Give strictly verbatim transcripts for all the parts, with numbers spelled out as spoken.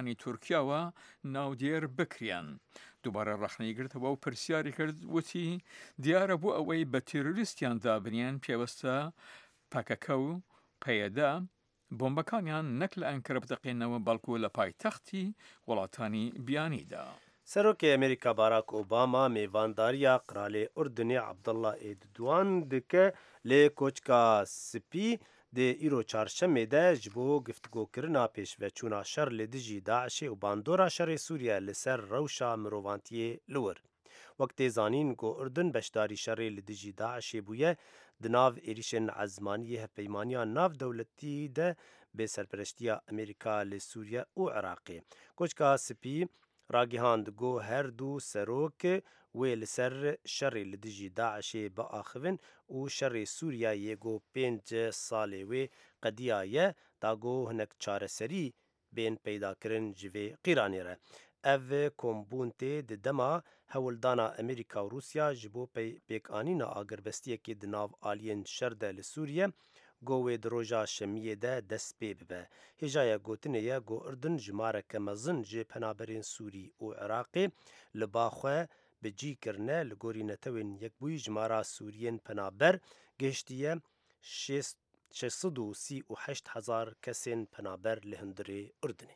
هەڵبژاردنەکانی تورکیاوە ناودێر بکرێن. دووبارە ڕەخنەی گرتەوە و پرسیاری کرد وتی دیارە بۆ ئەوەی بە تیرۆریستیان دابنیان پێوەستە پاکەکە و پەیەدا بۆمبەکانیان نەک لە ئەنکەرە بدەقێنەوە بەڵکو لە پایتەختی وڵاتانی بیانیدا. سەرۆکی ئەمریکا باراک ئۆباما میێڤانداریە قرالê ئوردنê عەبدەڵڵا ئێردوان dike lê koçka spî dê îro çarşemê de ji bo giftgokirina pêşveçûna şer li dijî Daişê û bandora şerê Sûriye li ser rewşa mirovantiyê li wir. Wek tê zanîn ku Urdun beşdarî şerê li dijî Daişê bûye, di nav êrişên ezmaniyê hevpeymaniya navdewletî de bê serpereştiya Amerîka li Sûriye û Iraqê. Koçka spî ragihand got her dû serok wê li ser şerê li dijî Daişê biaxivin û şerê Sûriyeyê got pênc salê wê qediya ye da got hinek çareserî bên peydakirin ji vê qîranê re. Ev kombûn tê di dema hewildana Amerîka û Rûsya ji bo pêkanîna agirbestiyekê di nav aliyên şer de li Sûriye got wê di roja şemiyê de dest pê bibe. Hêjaya gotinê ye got Urdun ji mareke mezin ji penaberên Sûrî û Iraqê li ba xwe bi cî kirine li gorî netewên Yekbûyî ji mara Sûriyên penaber gihiştiye şêst sed û sî û heşt hezar kesên penaber li hundirê Urdunê.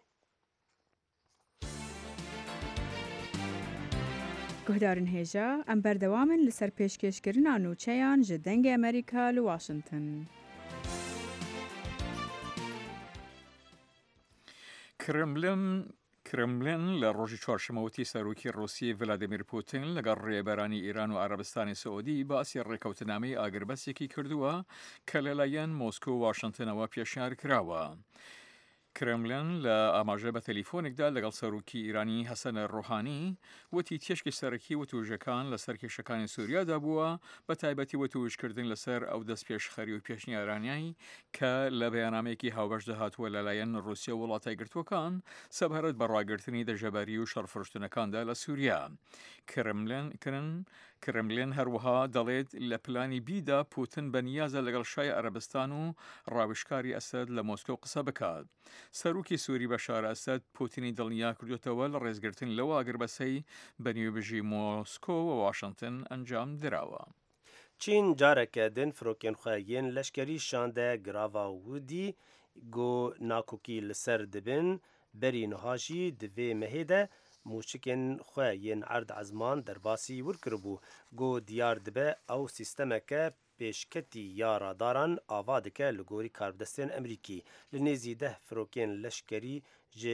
Guhdarên hêja em berdewamin li ser pêşkêşkirina nûçeyan ji dengê Amerîka li Washington. کرملن کرملن لە ڕۆژی چوارشەمەوەتی سەرۆکی ڕۆسی ڤلادیمیر پوتین لەگەڵ ڕێبەرانی ئیران و عەرەبستانی سەعودی باسی ڕێکەوتنامەی ئاگربەستێکی کردووە کە لەلایەن مۆسکۆ و واشنگتنەوە پێشنیار کراوە. کرملن لە ئاماژە بە تەلیفۆنێکدا لەگەڵ سەرۆکی ئیرانی حەسەن ڕۆحانی وتی تێشکی سەرەکی وتوژەکان لەسەر کێشەکانی سووریادا بووە بە تایبەتی وتوژکردن لەسەر ئەو دەست پێشخەری و پێشنیارانیایی کە لە بەیانامەیەکی هاوبەش دەهاتووە لەلایەن ڕووسیا و وڵاتای گرتووەکان سەبارەت بە ڕاگررتنی دەژەبەری و شەڕفرشتنەکاندا لە سووریا. کرملن کرن کرملین هەروەها دەڵێت لە پلانی بیدا پوتن بە نیازە لەگەڵ شای عەرەبستان و ڕاوشکاری ئەسەد لە مۆسکۆ قسە بکات. سەرۆکی سووری بەشار ئەسەد پوتینی دڵنیا کردوێتەوە لە ڕێزگرتن لەوە ئاگربەسەی بەنیوێبژی مۆسکۆ و واشنگتن ئەنجام دراوە. چین جارێکە din firokên xwe yên leşkerî şande girava Hûdî got nakokî li ser dibin berî niha jî di vê mehê de mûşikên xwe yên erd ezman derbasî wir kiribû. Got diyar dibe ew sîstemeke pêşketî ya radaran ava dike li gorî karbidestên Amerîkî. Li nêzî deh firokên leşkerî ji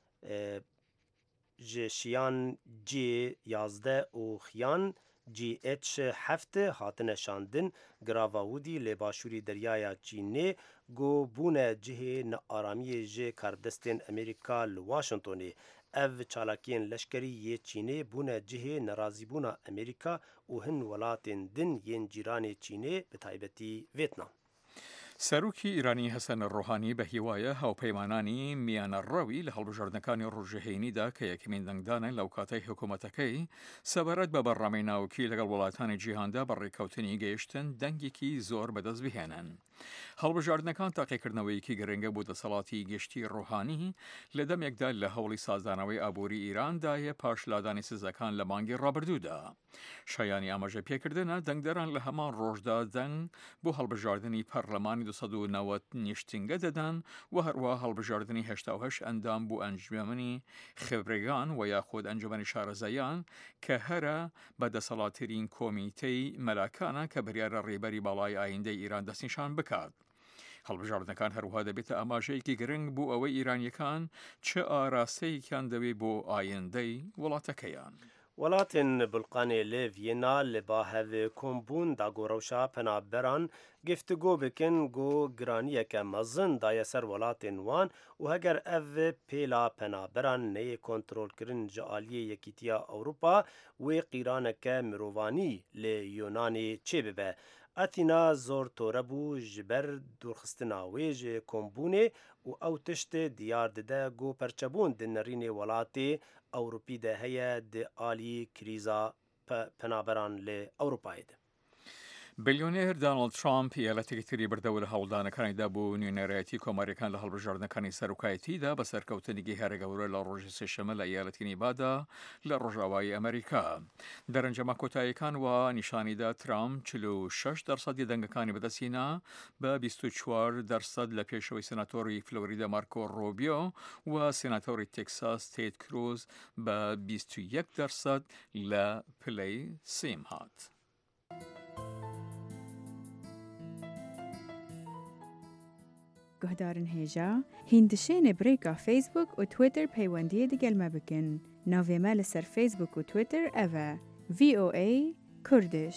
ji şiyan cê yazdeh û xiyan جی اچ هفت هاتنه شاندن گراوا هودی لی باشوری دریایا چینی گو بونه جهه نارامی جه کاربدستین امریکا لواشنطونی اف چالاکین لشکری یه چینی بونه جهه نرازی بونه امریکا و هن ولاتین دن ین جیران چینی به تایبەتی ویتنام. سەرۆکی ئیرانی حەسەن ڕۆحانی بە هیوایە هاوپەیمانانی میانەڕەوی لە هەڵبژاردنەکانی ڕۆژەهێنیدا کە یەکەمین دەنگدانە لەو کاتەی حکوومەتەکەی سەبارەت بە بەڕامەی ناوکی لەگەڵ وڵاتانی جیهاندا بە ڕێکەوتنی گەیشتن دەنگێکی زۆر بەدەست بهێنن. هەڵبژاردنەکان تاقیکردنەوەیەکی گرنگە بۆ دەسەڵاتی گەشتی ڕۆحانی لە دەمێکدا لە هەوڵی سازدانەوەی ئابووری ئیراندایە پاش لادانی سزەکان لە مانگی ڕابردوودا. شایانی ئاماژە پێکردنە دەنگدەران لە هەمان ڕۆژدا دەنگ بۆ هەڵبژاردننی پەرلەمانی دووسەد و نەوەت نیشتنگە دەدەن و هەروە هەڵبژاردننی هەشتا و هەشت ئەندام بۆ ئەنجومەنی خێبرێگان و یاخود ئەنجومەنی شارەزایان کە هەرە بە دەسەڵاتترین کۆمیتەی مەلاکانە کە بریارە ڕێبەری باڵای ئایندەی ئیران دەستنیشان بکات. هەڵبژاردنەکان هەروها دەبێتە ئاماژەیەکی گرنگ بۆ ئەوەی ئیرانیەکان چه ئاراستەیەکیان دەوێت بۆ ئایندەی وڵاتەکەیان. Welatên Bulqanê li Vîyena li bavhevê kombûn da got rewşa penaberan giftîgo bikin got giraniyeke mezin daye ser welatên wan û heger ev pêla penaberan neyê kontrolkirin ji aliyê Yekîtiya Ewropa wê qîraneke mirovanî li Yûnanê çêbibe. Atina zor tore bû ji ber dûrxistina wê ji kombûnê û ew tiştê diyar dide got perçebûn di nêrînê welatê Ewropî de heye di alî krîza penaberan li Ewropayê de. بلیۆنێر دانڵد ترامپ یالەتێکی تری بردەوە لە هەوڵدانەکانیدا بۆ نوێنەرایەتی کۆماریەکان لە هەڵبژاردنەکانی سەرۆکایەتیدا بە سەرکەوتنێکی هەرەگەورە لە ڕۆژی سێشەمە لە یالەتی نیڤادا لە ڕۆژاوای ئەمریکا. دەرەنجەمە کۆتاییەکان وە نیشانیدا ترامپ چل و شەش دەرسەدی دەنگەکانی بەدەستهێنا بە بیست و چوار دەرسەد لە پێشەوەی سناتۆری فلۆریدا مارکۆ ڕۆبیۆ و سناتۆری تێکساس تێد کروز بە بیست و یەک دەرسەد لە پلەی سێم هات. گهدارن هێژا هیندشێنێ برێکا فیسبوک و تویتر پەیوەندیە دەگەلمە بکەن. ناوێمە لەسەر فیسبوک و تویتر ئەڤە ڤی ئۆ ئەی کوردش.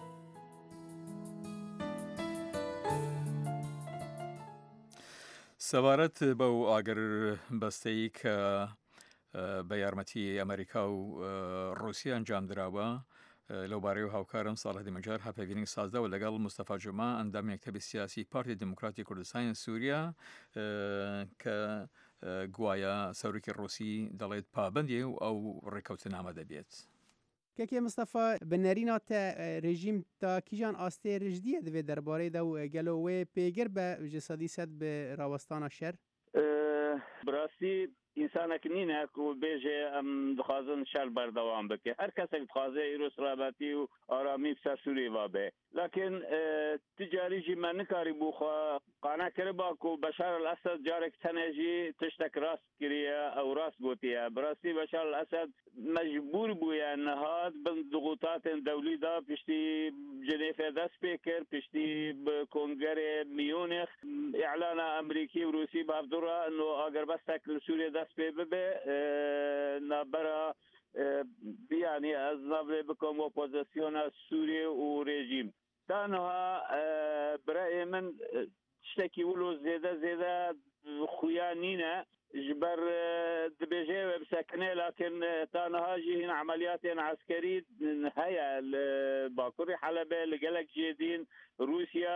سەبارەت بەو ئاگر بەستەی کە بە یارمەتی ئەمریکا و ڕووسیا ئەنجام دراوە لەو بارەی و هاوکارم ساڵح دیمەجار هەپێوینی سازداوە لەگەڵ مستەفا جوما ئەندام مەکتەبی سیاسی پارتی دموکراتی کوردستانی سووریا کە گوایە سەرۆکی ڕووسی دەڵێت پابەندی و ئەو ڕێکەوتنامە دەبێت. کەکێ مستەفا بنەرینا تە رژیم تا کیژان ئاستێ ڕژدیە دەبێت دەربارەیدا و گەلۆ وێ پێگر بە جسەدی سەد بە ڕاوەستانە شەر براستی ئینسانێک نینە و بێژێ ئەم دخوازن شەر بەردەوام بکە هەر کەسێک دخوازێ ئیرۆ سرابەتی و ئارامی بسەر سووری وابێ لكن تجاریجی من نکاری بوخوا قانع کربا کو بشار الاسد جارك تنجي تشتك راس كريا او راس بوتيا براسي بشار الاسد مجبور بويا نهاد بضغوطات دولي دا بشتي جنيفا دا سبيكر بشتي بكونغري ميونخ اعلان امريكي وروسي بافدورا انه اگر بستك سوريا دا سبيبه نبرا يعني أذنب بكم أوبوزيسيون سوري وريجيم تنها برأي من تشتكي ولو زيادة زيادة خيانينا جبر دبيجي بسكنة لكن تنها جيهن عمليات عسكرية هيا باكوري حلبة لقلق جيدين روسيا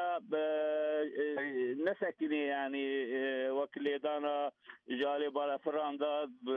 نسكني يعني وكل دانا جالب على فرندا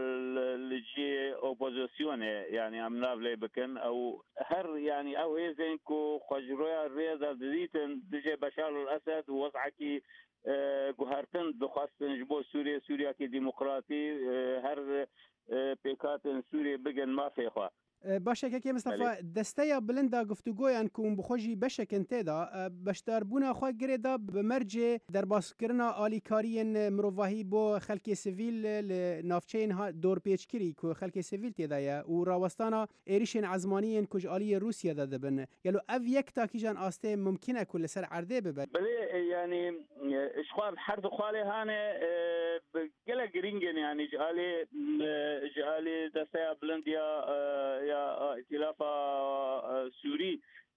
بالجي اوبوزيسيون يعني امناف لي بكن او هر يعني او ايزن كو خجرويا الرياضه ديتن دجي بشار الاسد ووضعكي گوهرتن دخواستن جبو سوريا سوريا كي ديمقراطي هر بيكاتن سوريا بگن ما فيخوا باشە کەکێ مستەفا دەستەیە بلندا گفتوگۆیان کوم بخۆژی بەشێکن تێدا بەشداربوونا خوا گرێدا بمەرجێ دەرباسکردنا ئالیکاریên مرۆڤاهی بۆ خەلکێ سڤیل لە ناوچەیên دۆرپێچکری کو خەلکێ سڤیل تێدایە و ڕاوەستانە عێریشên عەزمانیên کوژ ئالیە رووسیادا دەبن گەلو ئەڤ یەک تاکیژان ئاستێ ممکنە کو لەسەر عەردێ ببن بلێ يعني اشخاص حرد خالي هانه قال جرينجن يعني جالي جالي دستيا بلنديا يا ائتلاف سوري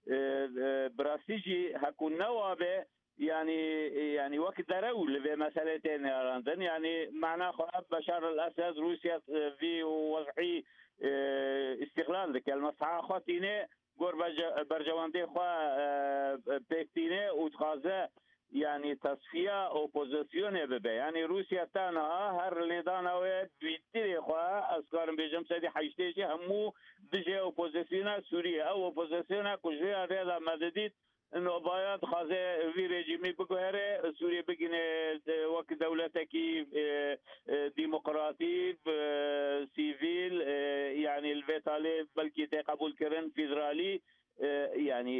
براسيجي هكون نوابه يعني يعني وقت درول في مسألتين راندن يعني معناه خراب بشار الأسد روسيا في وضعي استقلال ذك المسعى خاطينه قرب برجواندي خوا بيكتينه وتخازه يعني تصفية اوبوزيسيون ببه يعني روسيا تانها هر لدانوي بيتري خوا اسكار بيجم سدي حيشتي همو بيجي اوبوزيسيون سوريا او اوبوزيسيون كوجيا ريلا مدديت انه بايد خازه في ريجيمي بقهره سوريا بقينه وقت دولتكي ديمقراطي سيفيل يعني الفيتالي بلكي تقبل كرن فيدرالي يعني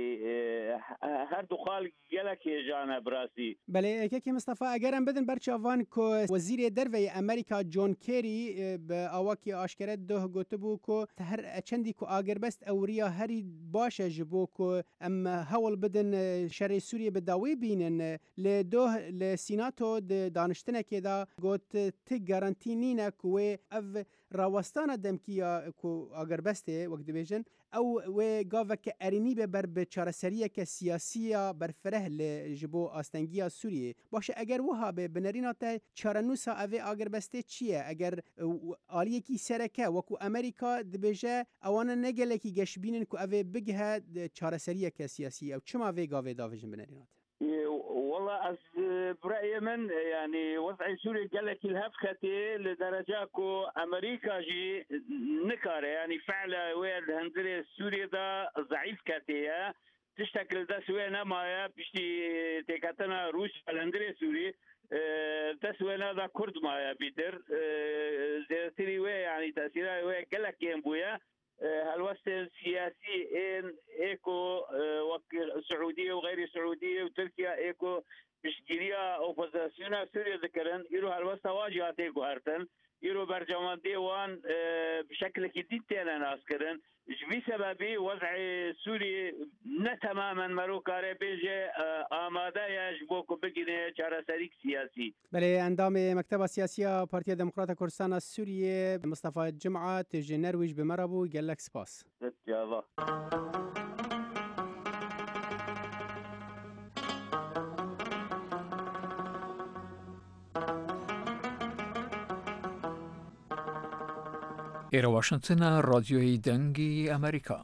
هر دو خال گلک جانا براسی بله کەکی مستەفا ئەگەرم بدن بەرچاوان کۆ وەزیرێ دەرڤەی ئەمریکا جۆن کێری بە ئاواکی ئاشکرە دۆه گوتبوو کۆ هەر چەندی کو ئاگربەست ئەوریا هەری باشە ji بۆ کۆ ئەم هەوڵ بدن شەرێ سووریە بەداوی بینن لێ دۆه لە سیناتۆ دانیشتنێکێدا گوت تی گارانتی نینە کوێ ئەڤ ڕاوەستانە دەمکیە کو ئاگربەستێ وەک دەبێژن ئەو وێ گاڤەکە ئەرینی بە بەر بە چارەسەریەکە سیاسیە بەرفرەه لە ji بۆ ئاستەنگیە سووریێ باشە ئەگەر وها بێ بنەرینا te چارەنووسا ئەvê ئاگربەستێ چییە ئەگەر ئالیەکی سەرەکە وەکو ئەمریکا دبێژە ئەوانە نەگەلێکی گەشببینن کو ئەvê بگهە چارەسەریەکە سیاسی ئەو چما vê gavê davêjin بنەرینات والله از برأي من يعني وضع سوريا قال لك الهفختي لدرجة كو أمريكا جي نكار يعني فعلا وين هندري سوريا دا ضعيف كاتية تشتكل دسوينا ما بشتي تكاتنا روس الأندري سوري دسوينا دا كرد ما بيتر زيرتري وي يعني تأثيرها وي قلق ينبويا هالوسط السياسي إن إيكو السعودية وغير السعودية وتركيا إيكو بشكلية أوبوزيسيونا سوريا ذكرن يرو هالوسط واجهاتيكو هرتن يرو برجمان ديوان بشكل جديد تانا ناسكرن جبي سببي وضع سوري نتماما مروكاري بيجي آماده يجبوكو بگينه چارەسەریک سياسي. بله اندام مكتب سياسية بارتيا ديمقراطية كردستان السورية مصطفى جمعة تجي نرويج بمربو قال لك سباس. يا الله. ئێرە واشنگتنە ڕادیۆی دەنگی ئەمریکا.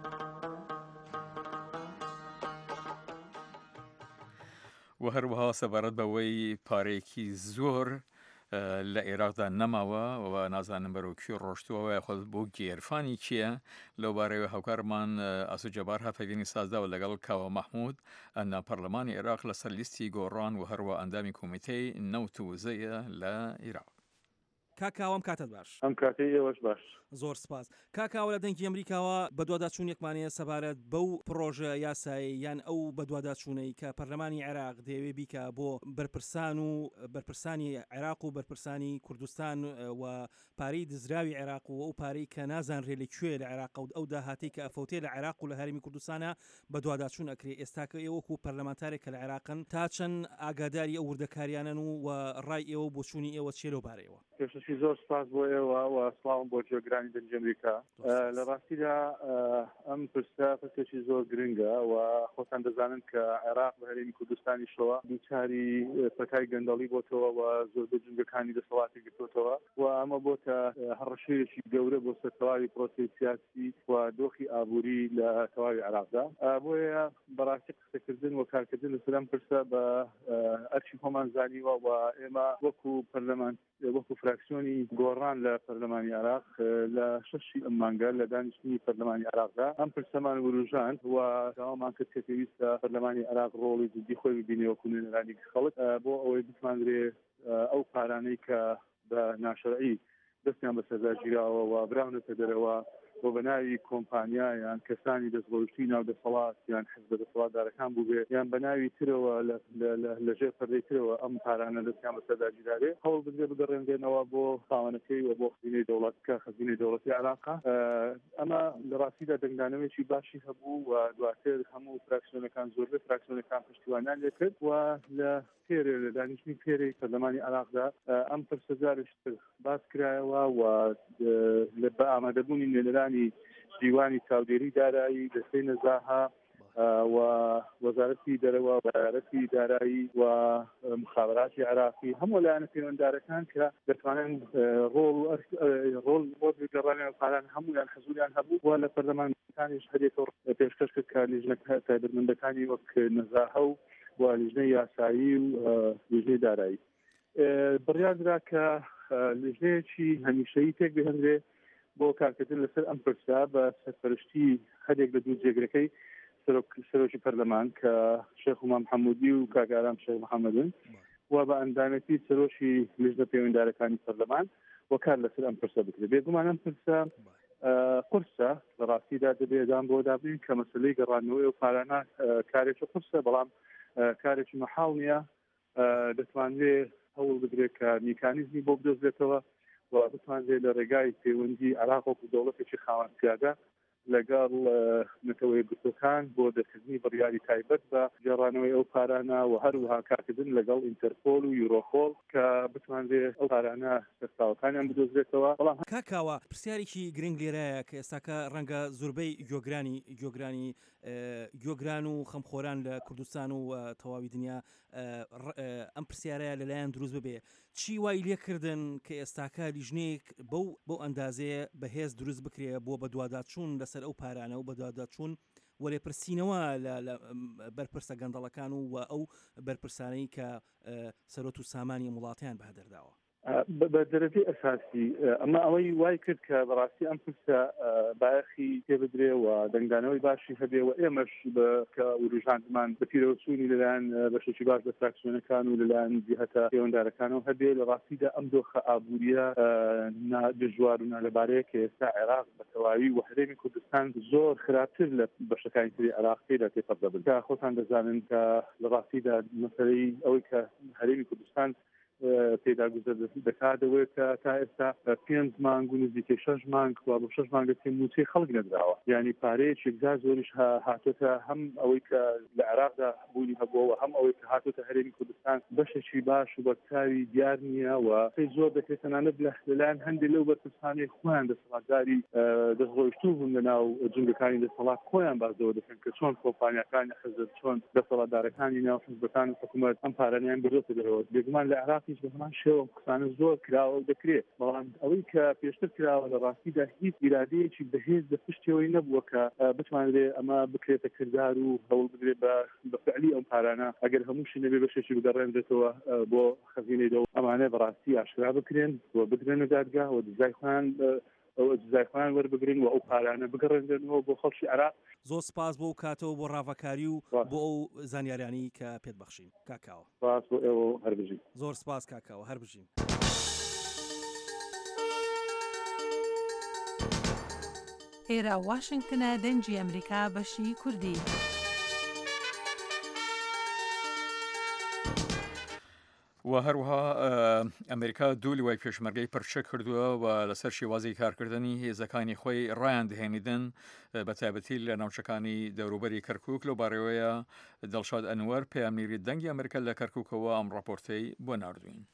و هەروەها سەبارەت بەوەی پارێکی زۆر لە عێراقدا نەماوە و نازانم بەرەو کوێ ڕۆشتووەوە خۆ بۆ گێرفانی چییە لەو بارەوە هاوکارمان ئاسوجەبار هەفەوینی سازداوە لەگەڵ کاوە مەحموود ئەنا پەرلەمانی عێراق لەسەر لیستی گۆڕان و هەروە ئەندامی کۆمیتەی نەوت و وزەیە لە عێراق. کاکاوام کاتت باش ئەم کاتی ئێوەش باش زۆر سپاس. کاکاوە لە دەنگی ئەمریکاوە بە دوواداچوونێکمانەیە سەبارەت بەو پرۆژە یاسایی یان ئەو بە دوواداچوونەی کە پەرلەمانی عێراق دەیەوێ بیکە بۆ بەرپرسان و بەرپرسانی عێراق و بەرپرسانی کوردستان و پارەی دزراوی عێراق و ئەو پارەی کە نازانرێ لەکوێ لە عێراق و ئەو داهاتی کە ئەفەوتێ لە عێراق و لە هەرێمی کوردستانە بە دوواداچوون ئەکرێ. ئێستاکە ئێوە وەکو پەرلەمانتارێک کە لە عێراقن تا چەند ئاگاداری ئەو وردەکاریانن و ڕای ئێوە بۆ چوونی ئێوە چێ لەو بارەیەوە؟ پێشەشی زۆر سپاس بۆ ئێوە و سڵاوم بۆ جێگرانی دەنگی ئەمریکا. لە ڕاستیدا ئەم پرسە پرسێکی زۆر گرنگە و خۆتان دەزانن کە عێراق بە هەرێمی کوردستانیشەوە دووچاری پەتای گەندەڵی بۆتەوە و زۆر جنگەکانی دەسەڵاتی گرتوتەوە و ئەمە بۆتە هەڕەشەیەکی گەورە بۆ سەرتەواوی پرۆسەی سیاسی و دۆخی ئابووری لە تەواوی عێراقدا. بۆیە بەڕاستی قسەکردن و کارکردن لەسەر ئەم پرسە بە ئەرچی خۆمان زانیوە و ئێمە وەکو پەرلەمان وەکو فراکسیۆنی گۆڕان لە پەرلەمانی عێراق لە شەشی ئەم مانگە لە دانیشتنی پەرلەمانی عێراقدا ئەم پرسەمان وروژاند و داوامان کرد کە پێویستە پەرلەمانی عێراق ڕۆڵی جدی خۆی ببینێ وەکو نوێنەرانی خەڵک بۆ ئەوەی بتوانرێ ئەو پارانەی کە بە ناشەرعی دەستیان بەسەردا گیراوە و براونەتە دەرەوە بۆ بەناوی کۆمپانیا یان کەسانی دەستڕۆشتی ناو دەسەڵات یان حزب دەسەڵاتدارەکان بووبێ یان بەناوی ترەوە لەژێر پەردەی ترەوە ئەم پارانە دەستیان بەسەردا گیراوێ هەوڵ بدرێ بگەڕێنرێنەوە بۆ خاوەنەکەی و بۆ خزینەی دەوڵەتکە خزینەی دەوڵەتی عێراقا. ئەمە لە ڕاستیدا دەنگدانەوەیەکی باشی هەبوو و دواتر هەموو فراکسیۆنەکان زۆربەی فراکسیۆنەکان پشتیوانیان لێ کرد و لە پێرێ لە دانیشتنی پێرەی پەرلەمانی عێراقدا ئەم پرسە جارێکتر باس کرایەوە و بە ئامادەبوونی نوێنەرانی دیوانی چاودێری دارایی دەستەی نەزاها و وەزارەتی دەرەوە وەزارەتی دارایی و مخابراتی عێراقی هەموو لایەنە پەیوەنددارەکان کە دەتوانن ڕۆڵ ڕۆڵ بۆ گەڕانی پاران هەمویان حەزوریان هەبوو و لە پەرلەمانەکانیش هەرێکە پێشکەش کرد کە لیژنە تایبەتمەندەکانی وەک نەزاهە و و لیژنەی یاسایی و لیژنەی دارایی بڕیاردرا کە لیژنەیەکی هەمیشەیی تێک بهێنرێ بۆ کارکردن لەسەر ئەم پرسە بە سەرپەرشتی هەرێک لە دوو جێگرەکەی سەرۆکی پەرلەمان کە شێخ هومام حەموودی و کاکارام شێخ محەممەدن و بە ئەندامەتی سەرۆکی لیژنە پەیوەنددارەکانی پەرلەمان و کار لەسەر ئەم پرسە بکرێت. بێگومان ئەم پرسە قورسە لە ڕاستیدا دەبێدان بۆ دابین کە مەسلەی گەڕانەوەی و پارانە کارێکی قورسە بەڵام کارێکی مەحاڵ نییە دەتوانرێ هەوڵ بدرێت کە میکانیزمی بۆ بدۆزرێتەوە و بتوانرێت لە ڕێگای پەیوەندی عێراق و دەوڵەتێکی خاوەنپیادە لەگەڵ نەتەوەی گرتوەکان بۆ دەرکردنی بڕیاری تایبەت بە گێڕانەوەی ئەو پارانە و هەروەها کارکردن لەگەڵ ئینتەرپۆل و یورۆپۆل کە بتوانرێت ئەو پارانە سەرچاوەکانیان بدۆزرێتەوە. بەڵام کاکاوە پرسیارێکی گرنگ لێرەیە کە ئێستاکە ڕەنگە زۆربەی گوێگرانی گوێگرانی گوێگران و خەمخۆران لە کوردستان و تەواوی دنیا ئەم پرسیارەیە لەلایەن دروست ببێ چی وای لێکردن کە ئێستاکە لیژنەیەک بەو بەو ئەندازەیە بەهێز دروست بکرێ بۆ بە دوواداچوون لەسەر ئەو پارانە و بە دوواداچوون وەرێپرسینەوە لە بەرپرسە گەندەڵەکان و ئەو بەرپرسانەی کە سەرۆت و سامانی وڵاتیان بەهدەرداوە. بە دەرەجەی ئەساسی ئەمە ئەوەی وای کرد کە بەڕاستی ئەم پرسە بایەخی تێبدرێ و دەنگدانەوەی باشی هەبێ و ئێمەش بکە وروژاندمان بە پیرەوەچوونی لەلایەن بەشێکی باش بە فراکسیۆنەکان و لەلایەن جیهەتە پەیوەنددارەکانەوە هەبێ لە ڕاستیدا ئەم دۆخە ئابووریە دژوار و نالەبارەیە کە ئێستا عێراق بە تەواوی و هەرێمی کوردستان زۆر خراپتر لە بەشەکانی تری عێراق تێدا تێپەڕ دەبن کە خۆتان دەزانن کە لە ڕاستیدا مەسەلەی ئەوەی کە هەرێمی کوردستان پێدا گوزەر دەکاتەوەی کە تا ئێستا پێنج مانگ و نزیکەی شەش مانگ و بۆ شەش مانگە موچەی خەڵک نەدراوە یعنی پارەیەکی زار زۆریش هاتوۆتە هەم ئەوەی کە لە عێراقدا بوونی هەبووە هەم ئەوەی کە هاتوۆتە هەرێمی کوردستان بەشێکی باش و بەرچاوی دیار نییە و پێی زۆر دەکرێت تەنانەت لەلایەن هەندێک لەو بەرپرسانەی خۆیان دەسەڵاتداری دەستڕۆیشتوو بوون لەناو جنگەکانی دەسەڵات خۆیان بازەوە دەکەن کە چۆن کۆمپانیەکانی حزب چۆن دەسەڵاتدارەکانی ناو حزبەکان و حکوومەت ئەم پارانیان بردۆتە دەرەوە بێگومان لە عێراق بە هەمان شێوە قسانە زۆر کراوە و دەکرێت بەڵام ئەوەی کە پێشتر کراوە لە ڕاستیدا هیچ ئیرادەیەکی بەهێز لە پشتەوەی نەبووە کە بتوانرێ ئەمە بکرێتە کردار و هەوڵ بدرێت بە فعلی ئەم پارانە ئەگەر هەمووشی نەبێ بەشێکی بگەڕێنرێتەوە بۆ خەزینەی دەوڵەت ئەمانە بەڕاستی ئاشکرا بکرێن و بدرێنە دادگا و دزای خۆیان ئەوە جزایخوان وەربگرن و ئەو پارانە بگەڕێنەوە بۆ خەڵکی عێراق. زۆر سپاس بۆ کاتەوە بۆ ڕاوەکاری و بۆ ئەو زانیاریانی کە پێت بەخشین کاکاوە. سپاس بۆ ئێوە هەر بژین. زۆر سپاس کاکاوە هەر بژین. ئێرە واشنگتنە دەنگی ئەمریکا بەشی کوردی. و هەروەها ئەمریکا دوو لیوای پێشمەرگەی پرچە کردووە و لەسەر شێوازی کارکردنی هێزەکانی خۆی ڕایان دەهێنیدن بە تایبەتی لە ناوچەکانی دەوروبەری کەرکووک لەو بارەوەیە دڵشاد ئەنوەر پەیامنیری دەنگی ئەمریکا لە کەرکووکەوە ئەم ڕاپۆرتەی بۆ ناردوین.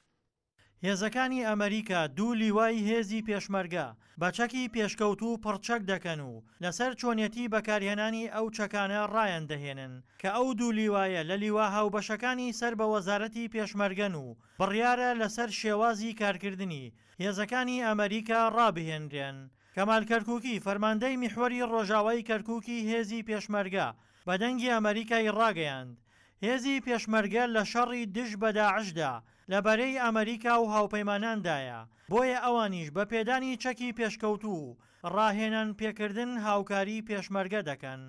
هێزەکانی ئەمریکا دوو لیوای هێزی پێشمەرگە بە چەکی پێشکەوتوو پڕچەک دەکەن و لەسەر چۆنیەتی بەکارهێنانی ئەو چەکانە ڕایان دەهێنن کە ئەو دوو لیوایە لە لیوا هاوبەشەکانی سەر بە وەزارەتی پێشمەرگەن و بڕیارە لەسەر شێوازی کارکردنی هێزەکانی ئەمریکا ڕابهێنرێن. کەمال کەرکووکی فەرماندەی میحوەری ڕۆژاوای کەرکووکی هێزی پێشمەرگە بە دەنگی ئەمریکای ڕاگەیاند هێزی پێشمەرگە لە شەڕی دژ بە داعشدا لەبەرەی ئەمریکا و هاوپەیماناندایە بۆیە ئەوانیش بە پێدانی چەکی پێشکەوتوو ڕاهێنان پێکردن هاوکاری پێشمەرگە دەکەن.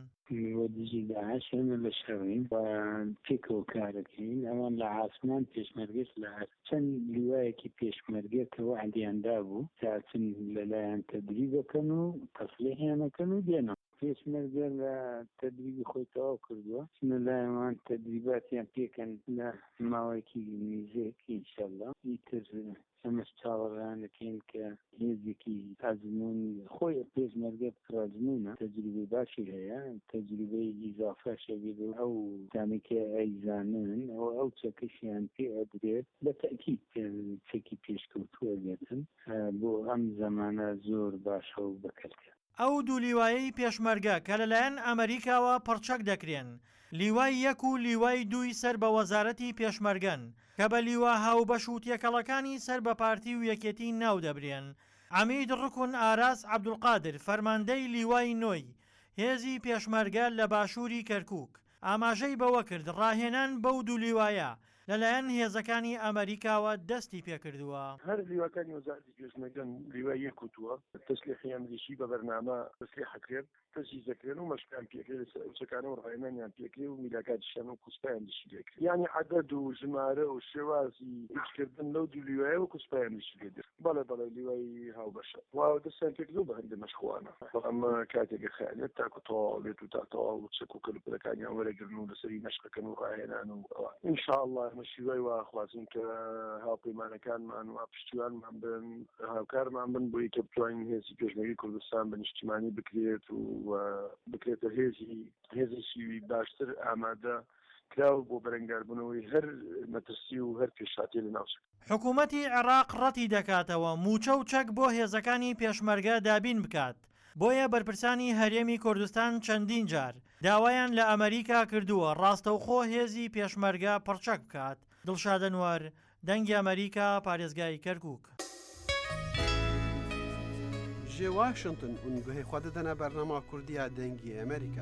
دژی داعش هێمە لە شەڕین و پێکەوە کارەکەین ئەوان لە عاسمان پێشمەرگەش لە چەند لیوایەکی پێشمەرگێتەوە عەندیاندا بوو چاچن لەلایەن تەدریبەکەن و تەسلیحیانەکەن و دێنەوە. پێشمەرگە لە تەدریبی خۆی تەواو کردووە لەلایەنوان تەدریباتیان پێکەن لە ماوەیەکی نزیکی ئینشەڵڵا ئیتر ئەمەش چاوەڕیان دەکەین کە هێزێکی ئەزموونی خۆی پێشمەرگە پرازمونە تەجروبەی باشی هەیە تەجروبەی ئیزافەشە بێت ئەو زانێکە ئەیزانن ئەو ئەو چەکەشیان پێ ئەدرێت بە تەکید چەکی پێشکەوتووە بێتن بۆ ئەم زەمانە زۆر باشە و بەکەرکە. ئەو دوو لیوایی پێشمەرگە کە لەلایەن ئەمریکاوە پڕچەک دەکرێن لیوای یەک و لیوای دووی سەر بە وەزارەتی پێشمەرگەن کە بە لیوا هاوبەش و تێکەڵەکانی سەر بە پارتی و یەکێتی ناو دەبرێن. عەمید ڕکن ئاراس عەبدولقادر فەرماندەی لیوای نۆی هێزی پێشمەرگە لە باشووری کەرکووک ئاماژەی بەوە کرد ڕاهێنان بەو دوو لیوایە لەلایەن هێزەکانی ئەمریکاوە دەستی پێکردووە. هەر لیواکانی وەزارەتی پێشمەرگەن لیوای یەک وتووە تەسلیحی ئەمریکی بە بەرنامە تەسلیحەکرێن تەجهیزەکرێن و مەشقیان پێکرێت چەکانە و ڕاهێنانیان پێکرێ و میلاکاتیشیان و کوسپایان دشی لێکرێت یعنی عەدەد و ژمارە و شێوازی هیچکردن لەو دوو لیوایە و کوسپایان دشی لێدر بەڵێ بەڵێ لیوای هاوبەشە واوە دەستیان پێکردو بە هەندێک مەشقوانە ئەمە کاتێکە خەیانێت تاکو تەواو بێت و تا تەواو چەک و کەلوپەلەکانیان وەرەگرن و لەسەری مەشقەکەن و ڕاهێنان و ئەوە ئینشاءڵڵا مەشیوای واخوازین کە هاوپەیمانەکانمان و پشتیوانمان بن هاوکارمان بن بۆ یەکە بتوانین هێزی پێشمەرگەی کوردستان بە نیشتیمانی بکرێت و بکرێتە هێزی هێزێکی باشتر ئامادە کراو بۆ بەرەنگاربوونەوەی هەر مەترسی و هەر پێشهاتی لە ناوچەکە. حکوومەتی عێراق ڕەتی دەکاتەوە موچە و چەک بۆ هێزەکانی پێشمەرگە دابین بکات بۆیە بەرپرسانی هەرێمی کوردستان چەندین جار داوایان لە ئەمریکا کردووە ڕاستەوخۆ هێزی پێشمەرگە پڕچەک بکات. دڵشاد ئەنوەر دەنگی ئەمریکا پارێزگای کەرکووک. ji Washington û guhê xwe didine bernama Kurdiya dengî Amerîka.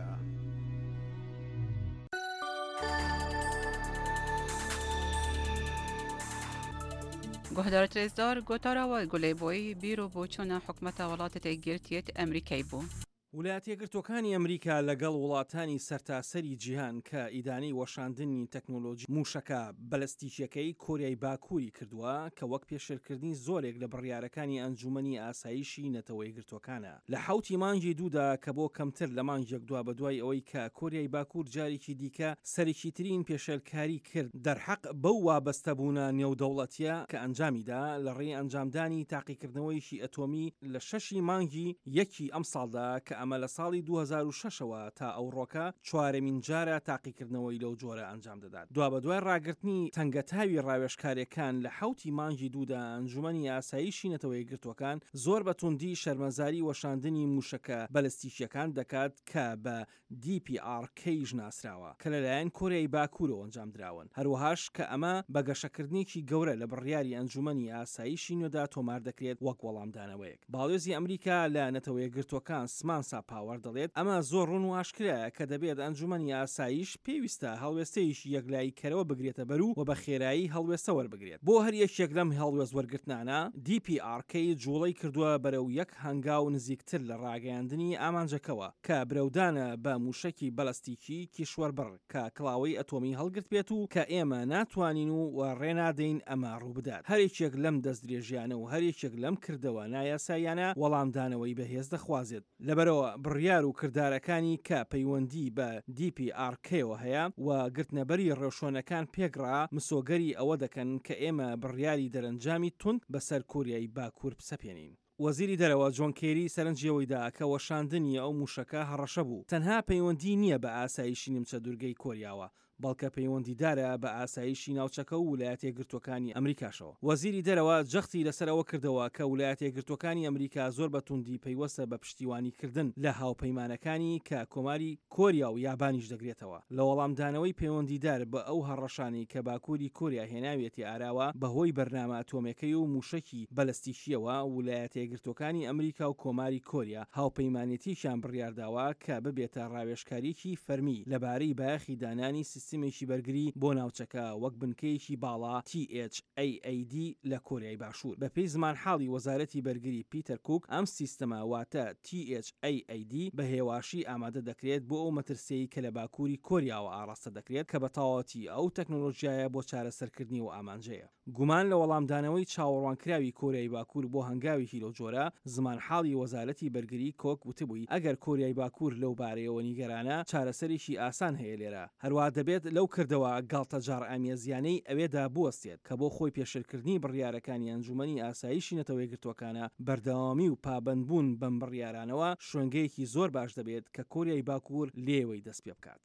گهدارت رزدار گوتارا و گلیبوی بیرو بوچونا حکمت ولاتت ایگرتیت امریکای بو. ویلایەتە یەکگرتووەکانی ئەمریکا لەگەڵ وڵاتانی سەرتاسەری جیهان کە ئیدانەی وەشاندنی تەکنۆلۆژی موشەکە بەلەستیکیەکەی کۆریای باکووری کردووە کە وەک پێشێرکردنی زۆرێک لە بڕیارەکانی ئەنجومەنی ئاسایشی نەتەوە یەکگرتووەکانە لە حوتی مانگی دوودا کە بۆ کەمتر لە مانگێک دوا بەدوای ئەوەی کە کۆریای باکوور جارێکی دیکە سەرێکی ترین پێشێلکاری کرد دەرحەق بەو وابەستەبوونە نێودەوڵەتیە کە ئەنجامیدا لە ڕێی ئەنجامدانی تاقیکردنەوەیشی ئەتۆمی لە شەشی مانگی یەکی ئەم ساڵدا کە ئەمە لە ساڵی دوو هەزار و شەشەوە تا ئەوڕۆکە چوارەمین جارە تاقیکردنەوەی لەو جۆرە ئەنجام دەدات. دوا بە دوای ڕاگررتنی تەنگەتاوی ڕاوێژکارەکان لە حوتی مانگی دوودا ئەنجومەنی ئاسایشی نەتەوە یەکگرتووەکان زۆر بە توندی شەرمەزاری وەشاندنی موشەکە بەلەستیکیەکان دەکات کە بە دی پی آر کی ژناسراوە کە لەلایەن کۆریای باکوورەوە ئەنجام دراون. هەروەهاش کە ئەمە بە گەشەکردنێکی گەورە لە بڕیاری ئەنجومەنی ئاسایشی نوێدا تۆمار دەکرێت وەک وەڵامدانەوەیەک. باڵێزی ئەمریکا لە نەتەوە یەکگرتووەکان سمانسا پاوەر دەڵێت ئەمە زۆر ڕوون و ئاشکرایە کە دەبێت ئەنجومەنی ئاسایش پێویستە هەڵوێستەیەکی یەکلایی کەرەوە بگرێتە بەرو و بە خێرایی هەڵوێستە وەربگرێت. بۆ هەر یەکێک لەم هەڵوێست وەرگرتنانە دی پی آر کی جوڵەی کردووە بەرەو یەک هەنگاو نزیکتر لە ڕاگەیاندنی ئامانجەکەوە کە برەودانە بە موشەکی بەلەستیکی کیشوەربڕ کە کڵاوەی ئەتۆمی هەڵگرت بێت و کە ئێمە ناتوانین و ڕێنادەین ئەمە ڕوو بدات. هەرێکێک لەم دەست درێژیانە و هەرێکێک لەم کردەوە نایاسایانە وەڵامدانەوەی بەهێز دەخوازێت. لەبەرەوە بڕیار و کردارەکانی کە پەیوەندی بە دی پی آر کیەوە هەیە و گرتنەبەری ڕێوشۆنەکان پێگڕا مسۆگەری ئەوە دەکەن کە ئێمە بڕیاری دەرەنجامی تند بەسەر کۆریای باکوور بسەپێنین. وەزیری دەرەوە جۆن کێری سەرنجیەوەیدا کە وەشاندنی ئەو موشەکە هەڕەشە بوو. تەنها پەیوەندی نییە بە ئاسایشی نیمچە دوورگەی کۆریاوە بەڵکە پەیوەندیدارە بە ئاسایشی ناوچەکە و ویلایەتە یەکگرتووەکانی ئەمریکاشەوە. وەزیری دەرەوە جەختی لەسەرەوە کردەوە کە ویلایەتە یەکگرتووەکانی ئەمریکا زۆر بە توندی پەیوەستە بە پشتیوانیکردن لە هاوپەیمانەکانی کە کۆماری کۆریا و یابانیش دەگرێتەوە. لە وەڵامدانەوەی پەیوەندیدار بە ئەو هەڕەشانی کە باکووری کۆریا هێناوێتی ئاراوە بەهۆی بەرنامە ئەتۆمەکەی و موشەکی بەلەستیکیەوە ویلایەتە یەکگرتووەکانی ئەمریکا و کۆماری کۆریا هاوپەیمانێتیشیان بڕیارداوە کە ببێتە ڕاوێژکاریی فەرمی لەبارەی باخی دانانی سیستمێکی بەرگری بۆ ناوچەکە وەک بنکەیەکی باڵا تی ئیچ ئەی ئەی دی لە کۆریای باشوور. بە پێی زمان حاڵی وەزارەتی بەرگری پیتەر کوک ئەم سیستەمە واتە تی ئیچ ئەی ئەی دی بە هێواشی ئامادە دەکرێت بۆ ئەو مەترسیەی کە لە باکووری کۆریاوە ئاڕاستە دەکرێت کە بە تەواوەتی ئەو تەکنۆلۆژیایە بۆ چارەسەرکردنی و ئامانجەیە. گومان لە وەڵامدانەوەی چاوەڕوانکراوی کۆریای باکوور بۆ هەنگاوێکی لەو جۆرە زمان حاڵی وەزارەتی بەرگری کۆک وتبووی ئەگەر کۆریای باکوور لەو بارەیەوە نیگەرانە چارەسەرێکی ئاسان هەیە لێرە. هەروە دەبێت لەو کردەوە گاڵتەجار ئامێزیانەی ئەوێدا بوەستێت کە بۆ خۆی پێشێرکردنی بڕیارەکانی ئەنجومەنی ئاسایشی نەتەوە یەکگرتووەکانە بەردەوامی و پابەندبوون بەم بڕیارانەوە شوێنگەیەکی زۆر باش دەبێت کە کۆریای باکوور لێوەی دەست پێ بکات.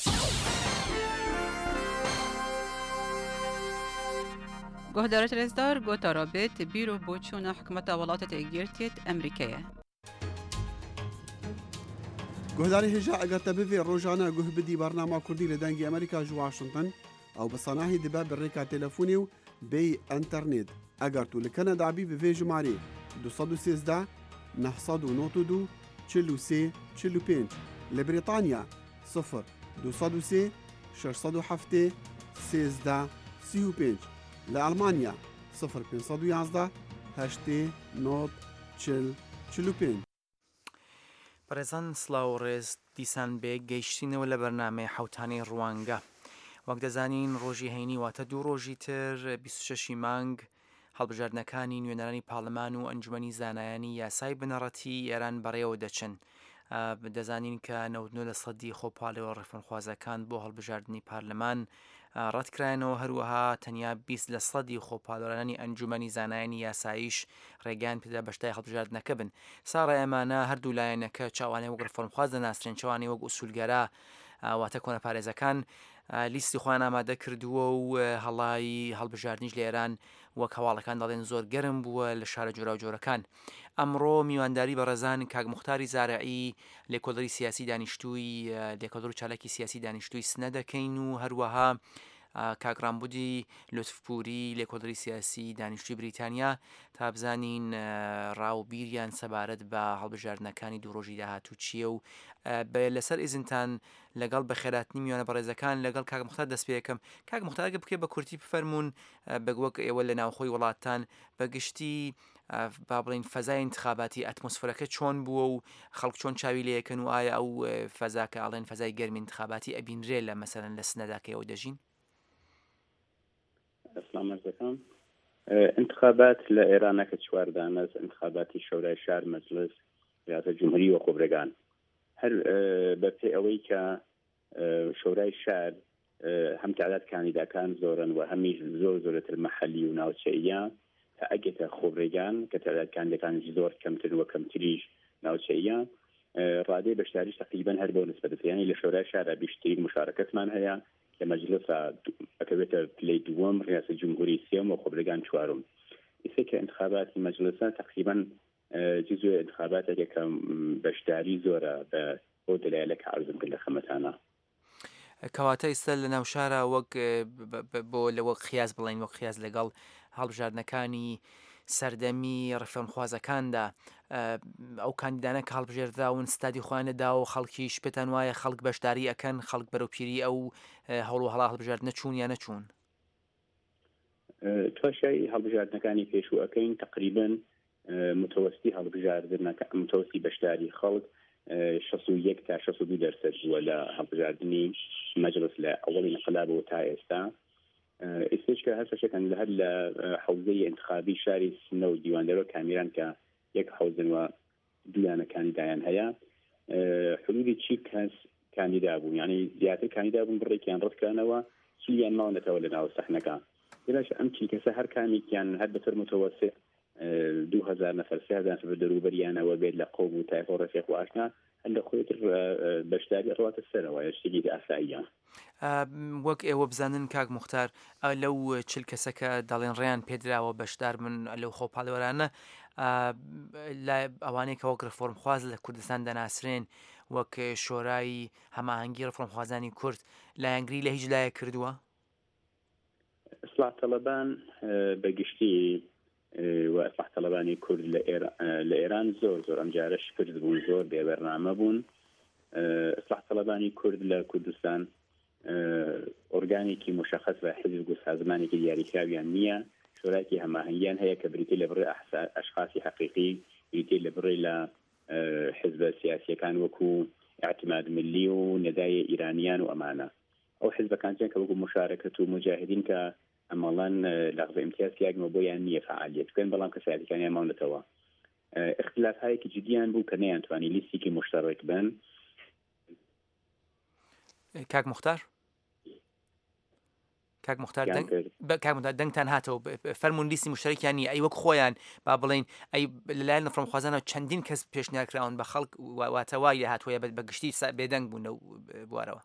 گهدارت رزدار گوتارا بیت بیرو بوچونا حکمت ولاتت ایگرتیت امریکایە. گهداری هێژا ئەگەرتە ببێ ڕۆژانە گوه بدی بەرنامە کوردی لە دەنگی ئەمریکا ژ واشنگتن ئەو بەسەناهی دەبە بڕێکا تەلەفۆنی و بێی ئەنتەرنێت ئەگەر تو لە کەنەدابی بڤێ ژمارە دو سەد و سێزدە نە سەد و نۆ و دو چل و سێ چل و پێنج لە بریتانیا سفر دو سەد و سێ شەش سەد و هەفتێ سێزدە سی و پێنج لە ئەڵمانیا سفر پێنج سەد و یازدە هەشتێ نۆ چل چل و پێنج. بەڕێزان سڵاو و ڕێز دیسان بێ گەیشتینەوە لە بەرنامەی حوتانی ڕوانگە. وەک دەزانین ڕۆژی هەینی واتە دوو ڕۆژی تر بیست و شەشی مانگ هەڵبژاردنەکانی نوێنەرانی پاڵەمان و ئەنجومەنی زانایانی یاسای بنەڕەتی ئێران بەڕێوە دەچن. دەزانین کە نەوت و نۆ لە سەدی خۆپاڵەوە ڕێفرەنخوازەکان بۆ هەڵبژاردننی پارلەمان ڕەتکرایەنەوە. هەروەها تەنیا بیست لە سەدی خۆپاڵەرانی ئەنجومەنی زانایانی یاساییش ڕێگان پێدا بەشدای هەڵبژاردنەکە بن. ساڕە ئەمانە هەردوو لایەنەکە چاوانەی وەک ڕێفرەنخواز دەناسرێن، چاوانی وەک ئوسولگەرا واتە کۆنە پارێزەکان لیستی خۆیان ئامادە کردووە و هەڵای هەڵبژاردنیش لە ئێران وەک هەواڵەکان دەڵێن زۆر گەرم بووە لە شارە جۆرا و جۆرەکان. ئەمڕۆ میوانداری بەڕێزان کاک موختاری زارعی لێکۆڵەری سیاسی دانیشتووی لێکۆڵەر و چالێکی سیاسی دانیشتووی سنە دەکەین و هەروەها کاگرانبوودی لوتفپوری لێکۆڵەری سیاسی دانیشتوی بریتانیا تا بزانین ڕاوبیریان سەبارەت بە هەڵبژاردنەکانی دوو ڕۆژی داهاتوو چییە و لەسەر ئیزنتان لەگەڵ بەخێراتنی میوانە بەڕێزەکان لەگەڵ کاک مختار دەست پێ یەکەم. کاک مختار بکێ بە کورتی بفەرمونون بەگوەک ئێوە لە ناوخۆی وڵاتان بەگشتی با بڵین فەزای انتخاباتی ئەتمۆسفەرەکە چۆن بووە و خەڵک چۆن چاوی لەیەکەن و ئایا ئەو فەزاکە ئاڵێن فەزای گەرمی انتخاباتی ئەبینرێ لە مەسەرەن لە سنەداکەیەوە دەژین؟ ئەسلام عەرزەکەم. انتخابات لە ئێرانەکە چواردانە انتخاباتی شورای شار مەجلس ریاست جمهوری و خۆبرەگان هەر بەپێ ئەوەی کە شورای شار هەم تعداد کاندیداکان زۆرن و هەمیش زۆر زۆرتر مەحەلی و ناوچەیە تا ئەگەتە خۆبرەگان کە تعداد کاندیداکانی زۆر کەمتر و کەمتریش ناوچەیە ڕادەی بەشداریش تقریبا هەر بۆ نسبەت یعنی لە شورای شارە بیشترین مشارەکەتمان هەیە لە مەجلسە ئەکەوێتە پلەی دووەم ریاست جمهوری سێم و خۆبرەگان چوارم. ئیسە کە انتخاباتی مەجلسە تقریبا جزء انتخاباتێکە کە بەشداری زۆرە بە بۆ دلایلەکە عەرزم کرد لە خەمەتانە. کەواتە ئێستا لە ناو شارە وەک بۆ لە وەک خیاز بڵین وەک خیاز لەگەڵ هەڵبژاردنەکانی سەردەمی ڕێفرەنخوازەکاندا ئەو کاندیدانە کە هەڵبژێردراون ستادی خۆیانەدا و خەڵکیش پێتان وایە خەڵک بەشداری ئەکەن خەڵک بەرەوپیری ئەو هەوڵ و هەڵا هەڵبژاردنە چوون یان نەچوون؟ تۆشای هەڵبژاردنەکانی پێشوو ئەەکەین تقریبا متوستی هەڵبژاردنەکە متوستی بەشداری خەڵک شەست و یەک تا شەست و دوو دەرسەد بووە لە هەڵبژاردننی مەجلس لە ئەوڵی انقلابەوە تا ئێستا. ئێستاشکە هەر شەکەن لە هەر لە حوزەی انتخابی شاری سنە و دیواندەرەوە کامیران کە یەک حوزن و دویانە کاندیدایان هەیە حدودی چی کەس کاندیدا بوون یعنی زیاتر کاندیدا بوون بڕێکیان ڕەتکردنەوە چیان ماوەتەوە لە ناو سەحنەکە. لەش ئەم چی کەسە هەر کامێکیان هەر بەتر متوسط دوو هەزار نەفەر سێ هەزار نەفەر بەدەروبەریانەوە بێت لە قەوم و تایفۆ ڕەفیق و ئاشنا هەر لە خۆیتر بەشداری ڕاتە سەرەوە شتێکی ئاساییە. وەک ئێوە بزانن کاک مختار لەو چل کەسەکە دەڵێن ڕێیان پێدراوە بەشدار من لەو خۆپاڵەوەرانە لە ئەوانەیە کە وەک ڕفۆرمخواز لە کوردستان دەناسرێن وەک شۆرای هەماهەنگی ڕفۆرمخوازانی کورد لایەنگری لە هیچ لایە کردووە؟ ئیسلاح طەلەبان بەگشتی و ئیسلاح طەلەبانی کورد لە ئێران زۆر زۆر ئەم جارەش کرد بوون زۆر بێبەرنامە بوون. ئیسلاح طەلەبانی کورد لە کوردستان ئۆرگانێکی مشخص و حزب و سازمانێکی دیاریکراویان نییە. شورایەکی هەماهەنگیان هەیە کە بریتێ لە بڕێ ئەشخاصی حەقیقی بریتێ لە بڕێ لە حزب سیاسیەکان وەکو اعتماد ملی و نەدای ئیرانیان و ئەمانە. ئەو حزبەکانیان کە وەکو مشارەکەت و مجاهدین کە ئەمەڵان لەغزە ئیمتیازیاکمە بۆیان نییە فعالیت بکەن بەڵام کەسایەتەکانیان ماونەتەوە. اختلافایەکی جدیان بوو کە نەیانتوانی لیستێکی مشتەڕک بن. کاک مختار کاک مختار دەنگتان هاتەوە فەرمون لیستی مشتەرەکیان نیە ئەی وەک خۆیان با بڵین ئەی لەلایەن ڕفۆرمخوازانەوە چەندین کەس پێشنیارکراون بە خەڵک واتەوای لە هاتووە بەگشتی بێدەنگ بوون لەو بوارەوە.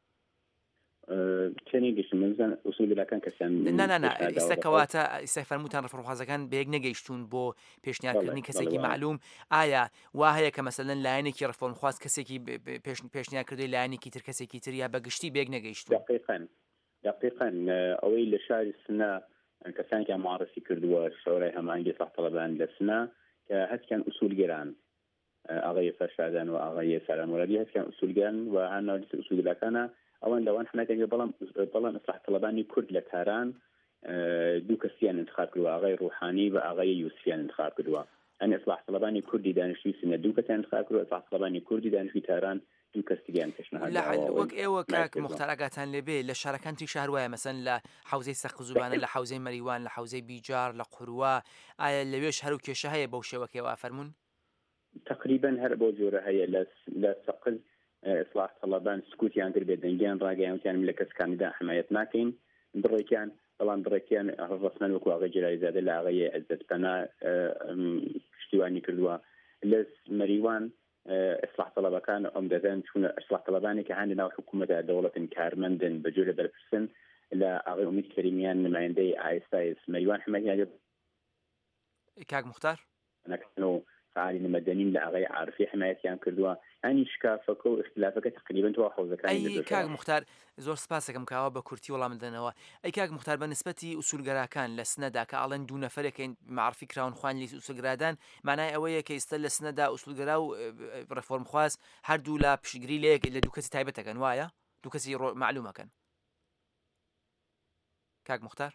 ئێستا کەواتە ئێستا فەرمووتان ڕفۆرمخوازەکان بەیەک نەگەیشتون بۆ پێشنیارکردنی کەسێکی معلوم ئایا وا هەیە کە مەسەلەن لایەنێکی ڕفۆرمخواز کەسێکی پێشنیارکردوی لایەنێکی تر کەسێکی تر یا بەگشتی بەیەک نەگەیشتون؟ دقیقاً دقیقاً ئەوەی لە شاری سنە کەسانێکیان معرفی کردووە شۆرای هەماهەنگی ئیسلاح طەلەبان لە سنە کە هەستیان ئوسولگەران ئاغای فەرشادان و ئاغای سارامۆرادی هەستیان ئوسولگەران و هەر ناولیست ئوسولگەرەکانە ئەوان لەوان حمایەتێک بەڵام بەڵام ئیسلاح طەلەبانی کورد لە تاران دوو کەسیان انتخاب کردووە ئاغای ڕوحانی و ئاغای یوسفیان انتخاب کردووە. ئەن ئیسلاح طەلەبانی کوردی دانیشتووی سنە دوو کەسیان انتخاب کردووە ئیسلاح طەلەبانی کوردی دانیشتووی تاران دوو کەسیان پێشنهاد وەک ئێوە کاک مختار ئاگاتان لێبێ لە شارەکان تری شار وایە مەسەن لە حوزەی سەقزوبانە لە حوزەی مەریوان لە حوزەی بیجار لە قوروە ئایا لەوێش هەرو کێشە هەیە بەو شێوەکەوە فەرمون؟ تقریبا هەر بۆ جۆرە هەیە لە سەقز ئیسلاح طەلەبان سکوتیان کرد بێ دەنگیان ڕاگەیانوتیان لە کەس کاندیدا حمایەت ناکەین بڕێکیان بەڵام بڕێکیان ڕەسمەن وەکو ئاغای جەلایزادە لە ئاغای عەزەتپەنا پشتیوانی کردووە. لە مەریوان ئیسلاح طەلەبەکان ئەم دەدەن چونە ئیسلاح طەلەبانی کە هەندێک ناو حکوومەتە دەوڵەتن کارمەندن بەجۆرە بەرپرسن لە ئاغای ئومید کەریمیان نمایندەی ئایسایس مەریوان حمایەت کاک مختار نەکەن و فعالین مەدەنین لە ئاغای عارفی حمایەتیان کردووە ینی شکافەکە و اختلافەکە تقریبا تو حوزەکانی کاک مختار زۆر سپاسەکەم کاوە بە کورتی وەڵام بدەنەوە ئەی کاک مختار بە نسبەتی ئوسولگەراکان لە سنەدا کە ئاڵەن دوو نەفرێکین معرفی کراون خوان لیست ئوسولگرادان مانای ئەوەیە کە ئێستا لە سنەدا ئوسولگەرا و ڕفۆرم خواست هەردوو لە پشتگیری لەیەک لە دوو کەسی تایبەتەکەن وایە دوو کەسی معلومەکەن کاک مختار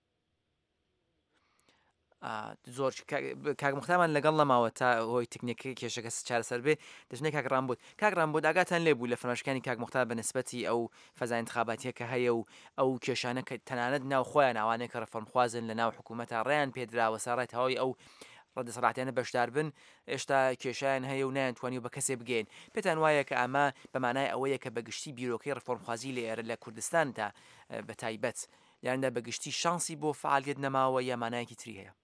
زۆر کاک مختارمان لەگەڵ نەماوە تا هۆی تکنیکی کێشەکە چارەسەر بێ دەژنێ کاک ڕامبوت کاک ڕامبوت ئاگاتان لێبوو لە فەرمایشەکانی کاک مختار بە نسبەتی ئەو فەزای انتخاباتیە کە هەیە و ئەو کێشانە کە تەنانەت ناو خۆیان ئەوانەیە کە ڕەفۆرمخوازن لە ناو حکوومەتە ڕێیان پێدراوە ساڕێت هەوای ئەو ڕەدەسەڵاتیانە بەشدار بن ئێشتا کێشیان هەیە و نایانتوانی و بە کەسێ بگەین پێتان وایە کە ئەمە بەمانای ئەوەیە کە بەگشتی بیرۆکەی ڕفۆرمخوازی لە ئێرە لە کوردستان تا بە تایبەت یاندا بەگشتی شانسی بۆ فعالیت نەماوە یا مانایەکی تری هەیە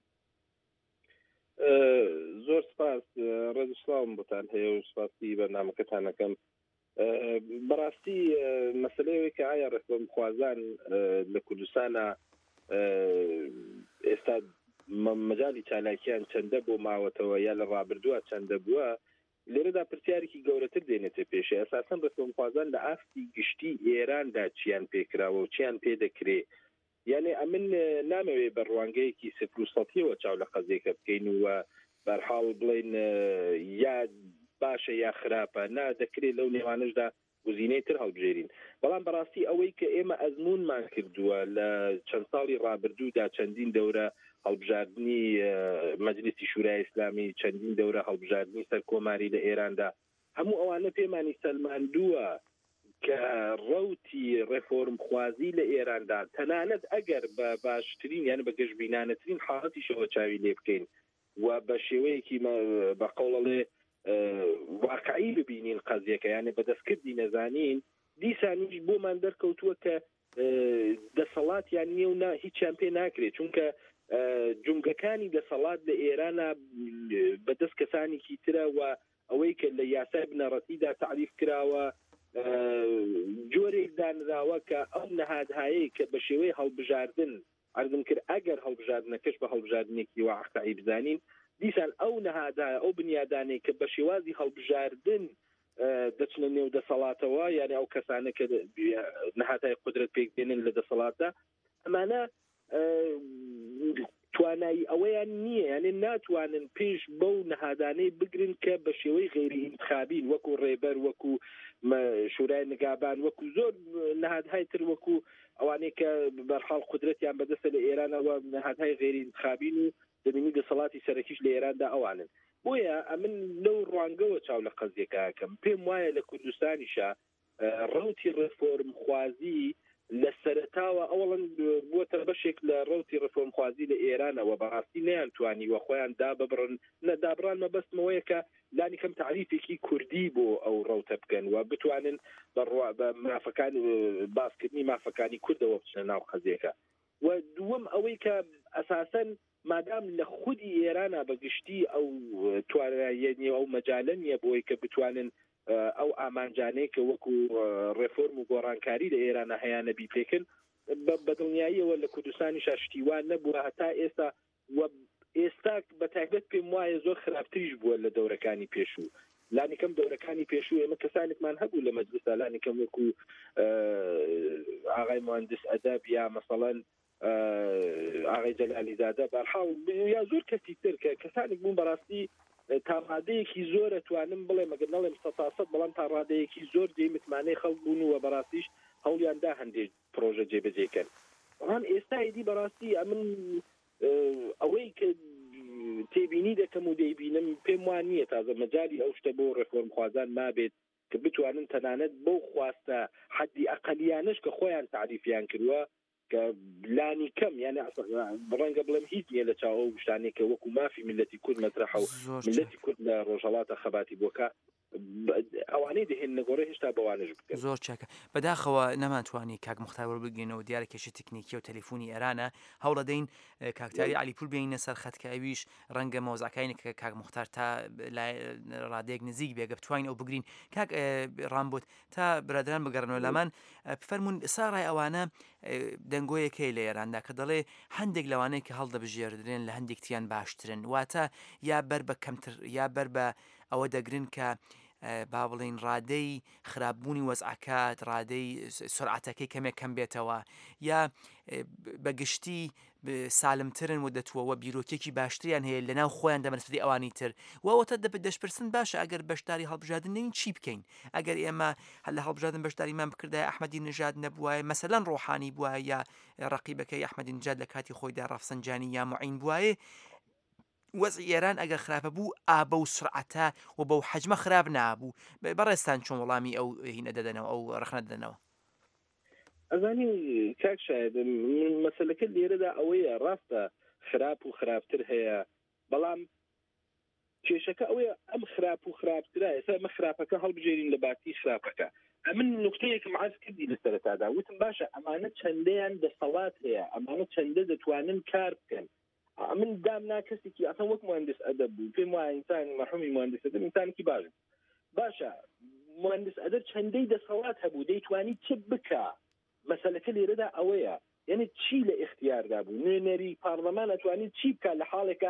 زۆر سپاس ڕێزسلااوم بۆتان هەیە و سپاسی بەرنامەکەتانەکەم بەڕاستی مەسلەیەوەی کە ئایا ڕفۆرمخوازان لە کوردستانە ئێستا مەجای چالاکیان چەندە بۆ ماوەتەوە یا لە ڕابردووە چەندە بووە لێرەدا پرسیارێکی گەورەتر دێنێتە پێشێ ئەساسەن ڕفۆرمخوازان لە ئافتی گشتی ئێراندا چیان پێکراوە و چیان پێ دەکرێ یعنی ئەمن نامەوێ بە ڕوانگەیەکی سفر و سەدیەوە چاو لە قەزێکە بکەین و بەرحاڵ بڵێن یا باشە یا خراپە نا دەکرێت لەو نێوانشدا گزینەی تر هەڵبژێرین بەڵام بەڕاستی ئەوەی کە ئێمە ئەزمونمان کردووە لە چەند ساڵی ڕابردوودا چەندین دەورە هەڵبژاردننی مەجلیسی شورای ئیسلامی چەندین دەورە هەڵبژاردننی سەر کۆماری لە ئێراندا هەموو ئەوانە پێمانی سەلماندووە کە ڕەوتی ڕێفۆرمخوازی لە ئێراندا تەنانەت ئەگەر بە باشترین یان بە گەشتبینانەترین حاڵەتیشەوە چاوی لێ بکەین و بە شێوەیەکی بە قەوڵەڵێ واقعی ببینین قەزیەکە یانێ بەدەستکردی نەزانین دیسانیش بۆمان دەرکەوتووە کە دەسەڵاتیان نییە و هیچیان پێ ناکرێت چونکە جونگەکانی دەسەڵات لە ئێرانە بەدەست کەسانێکی ترە و ئەوەی کە لە یاسای بنەڕەتیدا تعریف کراوە جۆرێک دانراوە کە ئەو نەهادهایی کە بە شێوەی هەڵبژاردن عرضم کرد ئەگەر هەڵبژاردنەکەش بە هەڵبژاردنێکی واقعی بزانین دیسان ئەو نەهادایە ئەو بنیادانەی کە بە شێوازی هەڵبژاردن دەچنە نێو دەسەڵاتەوە یعنی ئەو کەسانە کە نەهادهای قودرەت پێکدێنن لە دەسەڵاتە ئەمانە توانایی ئەوەیان نییە یعنی ناتوانن پێش بەو نەهادانەی بگرن کە بە شێوەی غێری انتخابین وەکو ڕێبەر وەکو شورای نگابان وەکو زۆر نەهادهای تر وەکو ئەوانەی کە بەرحاڵ قودرەتیان بەدەستە لە ئێرانەوە نەهادهای غێری انتخابین و دەبینی دەسەڵاتی سەرەکیش لە ئێراندا ئەوانن بۆیە ئەمن لەو ڕوانگەوە چاو لە قەزیەکەکەم پێم وایە لە کوردستانیشە ڕەوتی ڕێفۆرمخوازی لە سەرتاوە ئەوڵەن بووەتە بەشێک لە ڕەوتی ڕفۆرمخوازی لە ئێرانەوە بەڕاستی نەیانتوانی وە خۆیان داببڕن نەدابڕان مەبەستمەوەیە کە لانی کەم تعریفێکی کوردی بۆ ئەو ڕەوتە بکەن و بتوانن بە مافەکان باسکردنی مافەکانی کوردەوە بچنە ناو قەزیەکە و دووەم ئەوەی کە ئەساسەن مادام لە خودی ئێرانە بەگشتی ئەو تواناییە ئەو مەجالە نیە بۆی کە بتوانن ئەو ئامانجانەی کە وەکو ڕێفۆرم و گۆڕانکاری لە ئێرانە هەیانە بیپێکن بە دڵنیاییەوە لە کوردستانی شاشتیوان نەبووە هەتا ئێستا و ئێستا بە تایبەت پێم وایە زۆر خراپتریش بووە لە دەورەکانی پێشوو لانی کەم دەورەکانی پێشوو ئێمە کەسانێکمان هەبوو لە مەجلسە لانی کەم وەکو ئاغای مهندس ئەدەب یا مەسەڵەن ئاغای جەلالیزادە بەرحاڵ یا زۆر کەسی تر کە کەسانێک بوون بەڕاستی تا ڕادەیەکی زۆر ئەتوانم بڵێ مەگەر نەڵێم سەد تا سەد بەڵام تا ڕادەیەکی زۆر دێ متمانەی خەڵک بوون و بەڕاستیش هەوڵیاندا هەندێک پرۆژە جێبەجێکەن بەڵام ئێستایدی بەڕاستی ئەمن ئەوەی کە تێبینی دەکەم و دەیبینم پێم وان نییە تازە مەجای ئەو شتە بۆ ڕێفۆرمخوازان نابێت کە بتوانن تەنانەت بەو خواستە حەدی ئەقەلیانش کە خۆیان تعریفیان کردووە کە لانی کەم یعنی ڕەنگە بڵێم هیچ نییە لە چاوە شتانێک کە وەکو مافی ملەتی کورد مەترەحە و ملەتی کورد لە ڕۆژهەڵاتە خەباتی بۆکە ئەوانەی دەهێن نەگۆڕی هێشتا بەوانش بکەن. زۆر چاکە بەداخەوە نەماتوانی کاک مختار بگەینەوە دیارێکێکی تکنیکی و تەلیفۆنی ئێرانە هەوڵە دەین کاکتاری علیپور بینە سەر خەتکە ئەویش ڕەنگە مۆزەکانی کە کاک مختار تا ڕادێک نزیک بێگە بتوانین ئەو بگرین. کاک ڕامبوت تا برادران بگەڕنەوە لەمان فەرمونون ساڕای ئەوانە دەنگۆیەکەی لە ئێراندا کە دەڵێ هەندێک لەوانەیە کە هەڵدەبژێردرێن لە هەندێکتیان باشترن واتە یا بەر بە کەمتر یا بەر بە ئەوە دەگرن کە با بڵین ڕادەی خراپبوونی وەزعکات ڕادەی سرعەتەکەی کەمێک کەم بێتەوە یا بەگشتی سالمترن و دەتوەوە بیرۆکێکی باشتریان هەیە لەناو خۆیان دەمەرسدی ئەوانی تر وەوەتە دەشپرسن باشە ئەگەر بەشداری هەڵبژاردن نەوین چی بکەین ئەگەر ئێمە هەل لە هەڵبژاردن بەشداریمان بکردای ئەحمەدی نژاد نەبووایە مەسەلەن ڕۆحانی بووە یا ڕەقیبەکەی ئەحمەدی نژاد لە کاتی خۆیدا ڕەفسەنجانی یا معین بووایە وەزعی ئێران ئەگەر خراپە بوو ئابە و سرعەتە و بەو حەجمە خراپ نابوو بەڕێستان چۆن وەڵامی ئەو هینە دەدەنەوە ئەو ڕخنە دەدەنەوە. ئەزانی کاک شاید مەسەلەکە لێرەدا ئەوەیە ڕاستە خراپ و خراپتر هەیە بەڵام کێشەکە ئەوەیە ئەم خراپ و خراپترە ئێستا ئەمە خراپەکە هەڵبژێرین لە باسی خراپەکە. من نقطەیەکم عرض کردی لە سەرەتادا وتم باشە ئەمانە چەندەیان دەسەڵات هەیە ئەمانە چەندە دەتوانن کار بکەن. من دامنا کەسێکی ئەسان وەک مهندس ئەدەب بوو پێم وایە ئینسان مەرحومی مهندس ئەدەب ئینسانێکی باش باشە مهندس ئەدەب چەندەی دەسەڵات هەبوو دەیتوانی چ بکە مەسەلەکە لێرەدا ئەوەیە یعنی چی لە اختیاردا بوو نوێنەری پارلەمان ئەتوانێت چی بکە لە حاڵێکە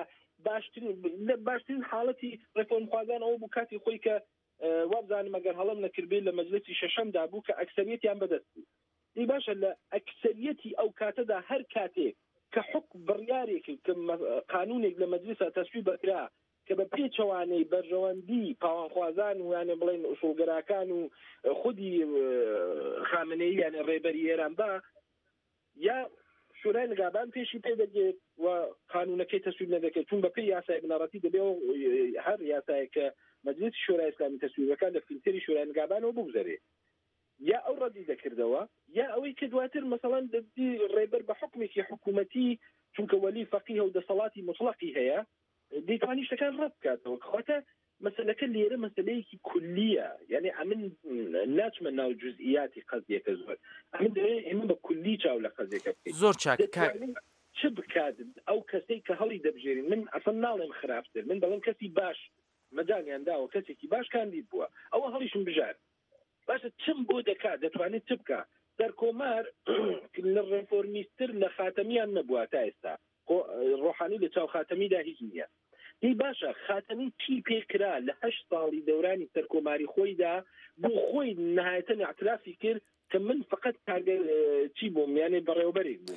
باشترین حاڵەتی ڕێکۆنخوازان ئەوە بوو کاتی خۆی کە وابزانم ئەگەر هەڵم نەکردبێ لە مەجلسی شەشەمدا بوو کە ئەکسەریەتیان بەدەست بوو دی باشە لە ئەکسەریەتی ئەو کاتەدا هەر کاتێک کە حکم بڕیارێکی قانونێک لە مەجلیسا تەسویب بکرا کە بە پێچەوانەی بەرژەوەندی پاوانخوازان و یانێ بڵێن ئوسوڵگەراکان و خودی خامنەی یانێ ڕێبەری ئێران با یا شورای نگابان پێشی پێدەگێت و قانونەکەی تەسویب نەدەکەێت چون بە پێی یاسای بنەڕەتی دەبێ و هەر یاسایە کە مەجلیسی شورای ئیسلامی تەسویبەکان لە فیلتری شورای نگابانەوە بگوزارێت یا ئەو ڕەدی دەکردەوە یا ئەوەی کە دواتر مەسەڵەن دەبی ڕێبەر بە حکومێکی حکوومەتی چونکە وەلی فەقیه و دەسەڵاتی مطلقی هەیە دەیتوانی شتەکان ڕەت بکاتەوە کەواتە مەسەلەکە لێرە مەسەلەیەکی کولیە یعنی ئەمن ناچمە ناو جزئیاتی قەزیەکە زۆر ئەمن دەوێت ئێمە بە کولی چاو لە قەزیەکە بکەین زۆر چاک چ بکات ئەو کەسەی کە هەڵی دەبژێرین من ئەسڵ ناڵێم خراپتر من بەڵام کەسی باش مەجانیان داوە کەسێکی باش کاندید بووە ئەوە هەڵیشم بژار باشە چم بۆ دەکات دەتوانێت چ بکە دەرکۆمار لە ڕێفۆرمیستر لە خاتەمیان نەبووە تا ئێستا ڕۆحانی لە چاو خاتەمیدا هیچ نییە دی باشە خاتەمی چی پێکرا لە هەشت ساڵی دەورانی سەرکۆماری خۆیدا بۆ خۆی نهایەتەن اعترافی کرد کە من فقط کارگەر چی بووم یانێ بەڕێوەبەرێک بووم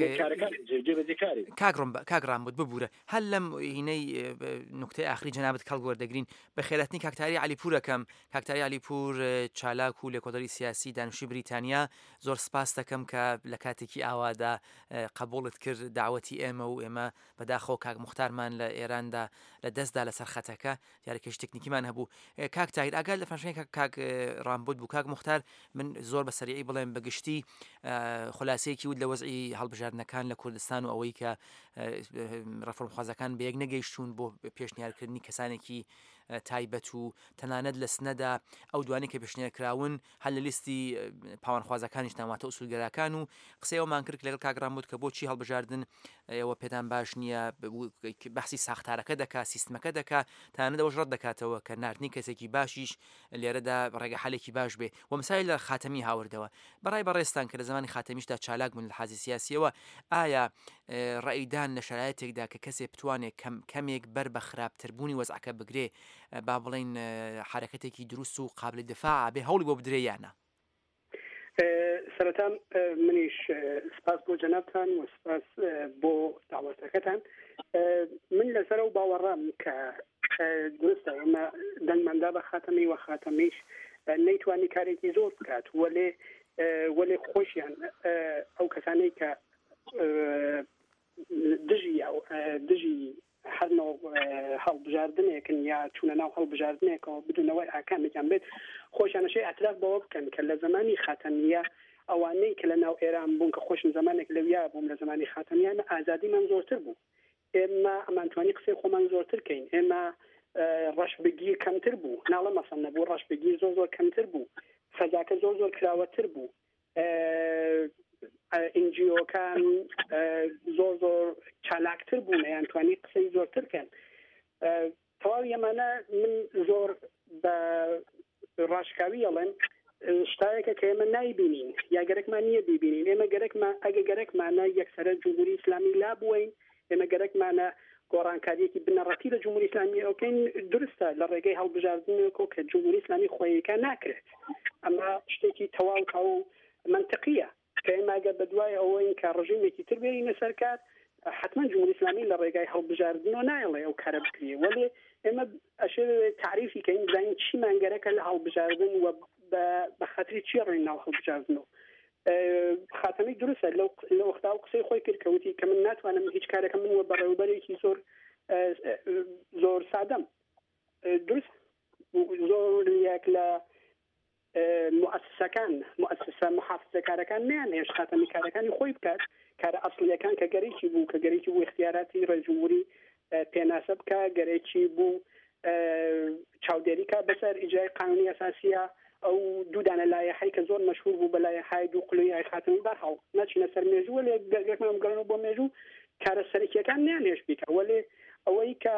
کاگرام بوت ببوورە هەر لەم هینەی نقطەی ئاخری جەنابەت کەڵ وەردەگرین بە خێراتنی کاکتاری علیپورەکەم کاکتاری علیپور چالاک و لێکۆدەری سیاسی دانوشی بریتانیا زۆر سپاس دەکەم کە لە کاتێکی ئاوادا قبوڵت کرد داوەتی ئێمە و ئێمە بەداخەوە کاک مختارمان لە ئێراندا لە دەستدا لە سەرخەتەکە دیارەکەش تکنیکیمان هەبوو کاک تایر ئاگال لە فەنشەی کاک ڕامبوت بوو کاک مختار من زۆر بە سەریعی بڵێم بەگشتی خلاصەیەکی ود لە وەزعی هەڵبژاردنەکان لە کوردستان و ئەوەی کە ڕەفۆرمخوازەکان بە یەک نەگەیشتون بۆ پێشنیارکردنی کەسانێکی تایبەت و تەنانەت لە سنەدا ئەو دوانی کە پێشنیارکراون هەل لە لیستی پاوانخوازەکانیش ناواتە ئوسولگەراکان و قسەیەوەمان کرد لەگەڵ کاگرام بوت کە بۆچی هەڵبژاردن ئەوە پێدان باش نییە بەحسی ساختارەکە دەکات سیستمەکە دەکات تانەدەوەش ڕەت دەکاتەوە کە نردنی کەسێکی باشیش لێرەدا ڕێگە حالێکی باش بێ و مسای لە خاتەمی هاوردەوە بەڕای بەڕێستان کە لە زمانی خاتەمیشدا چالاک بوون لە حازی سیاسیەوە ئایا ڕائیدان لە شرایەتێکدا کە کەسێ بتوانێت کەمێک بەر بە خراپتربوونی وەزعەکە بگرێ با بڵین حرەکەتێکی دروست و قابل دفاع بێ هەوڵی بۆ بدرێ یانە سەرەتا منیش سپاس بۆ جەنابتان و سپاس بۆ داوەتەکەتان من لەسەر و باوەڕام کە درستە ئێمە دەنگماندا بە خاتەمی و خاتەمیش نەیتوانی کارێکی زۆر بکات وەلێ وەلێ خۆشیان ئەو کەسانەی کە دژی دژی هەرنەوە هەڵبژاردنێکن یا چوونە ناو هەڵبژاردنێکەوە بدونەوەی ئاکامێکیان بێت خۆشیانەشەی ئەتراف بەوە بکەن کە لە زمانی خاتەمیە ئەوانەی کە لە ناو ئێران بوون کە خۆشن زمانێک لەویا بووم لە زمانی خاتەمیان ئازادیمان زۆرتر بوو ئێمە ئەمانتوانی قسەی خۆمان زۆرتر کەین ئێمە ڕەشبگیر کەمتر بوو ناڵە مەسەن نەبوو ڕەشبگیر زۆر زۆر کەمتر بوو فەزاکە زۆر زۆر کراوەتر بوو ئینجیۆکان زۆر زۆر چالاکتر بوون یان توانی قسەی زۆرتر کەن تەواو ئەمانە من زۆر بە ڕاشکاوی ئەڵێن شتایەکە کە ئێمە نایبینین یا گەرەکمان نییە بیبینین ئێمە گەرەکمان ئەگە گەرەکمانە یەکسەرە جمهوری ئیسلامی لا بووین ئێمە گەرەکمانە گۆڕانکاریەکی بنەڕەتی لە جمهوری ئیسلامی ئەوکەین درستە لە ڕێگەی هەڵبژاردنەوە کە جمهوری ئیسلامی خۆیەکە ناکرێت ئەمە شتێکی تەواو تاو منطقیە کە ئێمە ئەگەر بەدوای ئەوەین کە ڕژیمێکی تر بێرینە سەر کار حتما جمهوری ئیسلامی لە ڕێگای هەڵبژاردنەوە نایڵێ ئەو کارە بکرێ وەڵێ ئێمە ئەشێ تعریفی کەین بزانین چی مانگەرەکە لە هەڵبژاردن و بە خەتری چی ڕێی ناو هەڵبژاردنەوە خاتەمی درستە لە وەختا و قسەی خۆی کرد کەوتی کە من ناتوانم هیچ کارەکە من وە بەڕێوەبەرێکی زۆر زۆر سادەم درست زۆر یەک لە مؤسسەکان مؤسسە محافزەکارەکان نیان هێش خاتەمی کارەکانی خۆی بکات کارە ئەسڵیەکان کە گەرەیکی بوو کە گەرەیکی بوو اختیاراتی ڕێژووری پێناسە بکە گەرەیکی بوو چاودێریکە بەسەر ئیجرای قانونی ئەساسیە ئەو دوودانە لایەحەی کە زۆر مەشهور بوو بە لایەحای دوو قلوی خاتەمی بەرهەڵ ناچینە سەر مێژووە لێ گەرگەکمان بگەڕنەوە بۆ مێژوو کارە سەرەکیەکان نیان هێش بیکە وەلێ ئەوەی کە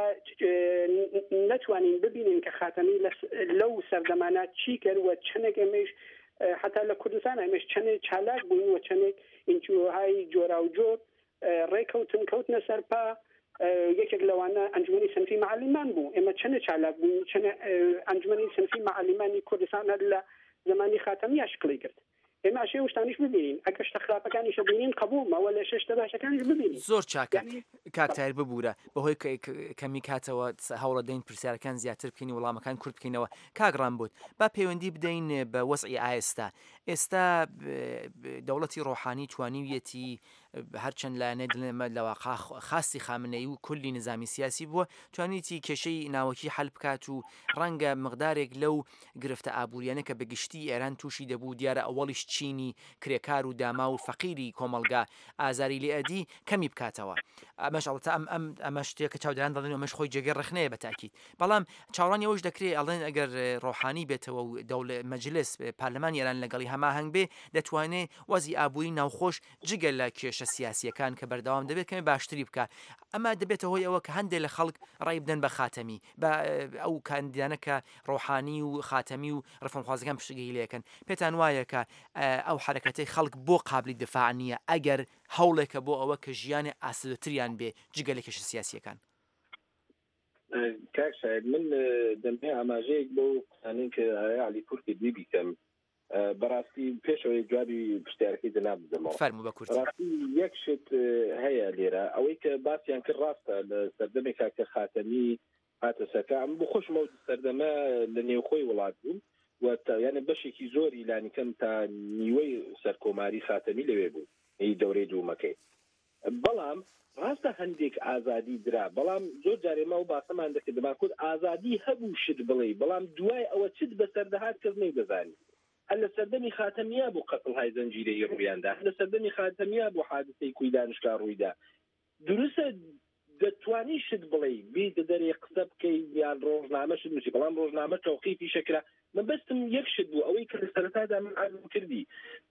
نەتوانین ببینین کە خاتەمی لەو سەردەمانە چی کرد و چەندێک ئێمەش حتا لە کوردستان ئەمەش چەندێک چالاک بووین و چەندێک ئینجیۆهای جۆرا و جۆر ڕێکەوتن کەوتنە سەرپا یەکێک لەوانە ئەنجومەنی سنفی معلمان بوو ئێمە چەندە چالاک بووین چەند ئەنجومەنی سنفی معلمانی کوردستان هەر لە زمانی خاتەمی ئاشکڵی کرد ئێمە ئەشێ وشتانیش ببینین ئەگەر شتە خراپەکانیش ببینین قبوڵمە وە لە شەشتە باشەکانیش ببینین زۆر چاکە کاکتایر ببوورە بەهۆی کەمی کاتەوە هەوڵە دەین پرسیارەکان زیاتر بکەین وەڵامەکان کورت بکەینەوە کاگڕان بوت با پەیوەندی بدەین بە وەزعی ئایستا ئێستا دەوڵەتی ڕۆحانی توانیویەتی هەرچەند لایەنە دڵێمە لەوە خاستی خامنەی و کولی نظامی سیاسی بووە توانیتی کێشەی ناوەکی حل بکات و ڕەنگە مقدارێک لەو گرفتە ئابوووریانە کە بەگشتی ئێران تووشی دەبوو دیارە ئەوەڵیش چینی کرێکار و داما و فەقیری کۆمەلگا ئازاری لێ ئەدی کەمی بکاتەوە ئەمەش ئەڵتا ئەم ئەم ئەمە شتێکە چاودێران دەڵێن ئەمەش خۆی جێگەر ڕخنەیە بە تاکید بەڵام چاوەڕانی ئەوش دەکرێت ئەڵێن ئەگەر ڕۆحانی بێتەوە و دەوڵەت مەجلس پارلەمانی ئێران لەگەڵی هەماهەنگ بێ دەتوانێت وەزی ئابووری ناوخۆش جگە لە کێشە سیاسیەکان کە بەردەوام دەبێت کەمە باشتری بکە ئەمە دەبێتە هۆی ئەوە کە هەندێک لە خەڵک ڕای بدەن بە خاتەمی بە ئەو کاندیدانە کە ڕۆحانی و خاتەمی و ڕفەنخوازەکان پشتگیری لێکن پێتان وایە کە ئەو حرەکەتەی خەڵک بۆ قابلی دفاع نییە ئەگەر هەوڵێکە بۆ ئەوە کە ژیانی ئاسودەتریان بێ جگە لە کێشە سیاسیەکان کاک شاید من دەمپێ ئاماژەیەک بۆ قسانین کە ئایا علیپور کردی بیکەم بەڕاستی پێشەوەی جوابی پرسیارەکەی دەنا بدەمەوە فەرموو بە کورتی ڕاستی یەک شت هەیە لێرە ئەوەی کە باسییان کرد ڕاستە لە سەردەمێکا کە خاتەمی هاتە سەرکە ئەم بۆ خۆشمە سەردەمە لە نێوخۆی وڵات بووم و یانە بەشێکی زۆری لانیکەم تا نیوەی سەرکۆماری خاتەمی لەوێ بوو هی دەورەی دوومەکەی بەڵام ڕاستە هەندێک ئازادی درا بەڵام زۆر جارێمە و باسەمان دەکرد دەمان کورد ئازادی هەبوو شت بڵێ بەڵام دوای ئەوە چت بەسەردەهات کەس نەیدەزانی هەر لە سەردەمی خاتەمیە بۆ قەتڵهای زەنجیرەیی ڕوویاندا هەر لە سەردەمی خاتەمیە بۆ حادثەی کوی دانشگا ڕوویدا درستە دەتوانی شت بڵێ بێ دەرێ قسە بکەی یان ڕۆژنامە شت نووسی بەڵام ڕۆژنامە تەوقیفی شەکرا من بەستم یەک شت بوو ئەوەی کە لە سەرەتادا من عەزم کردی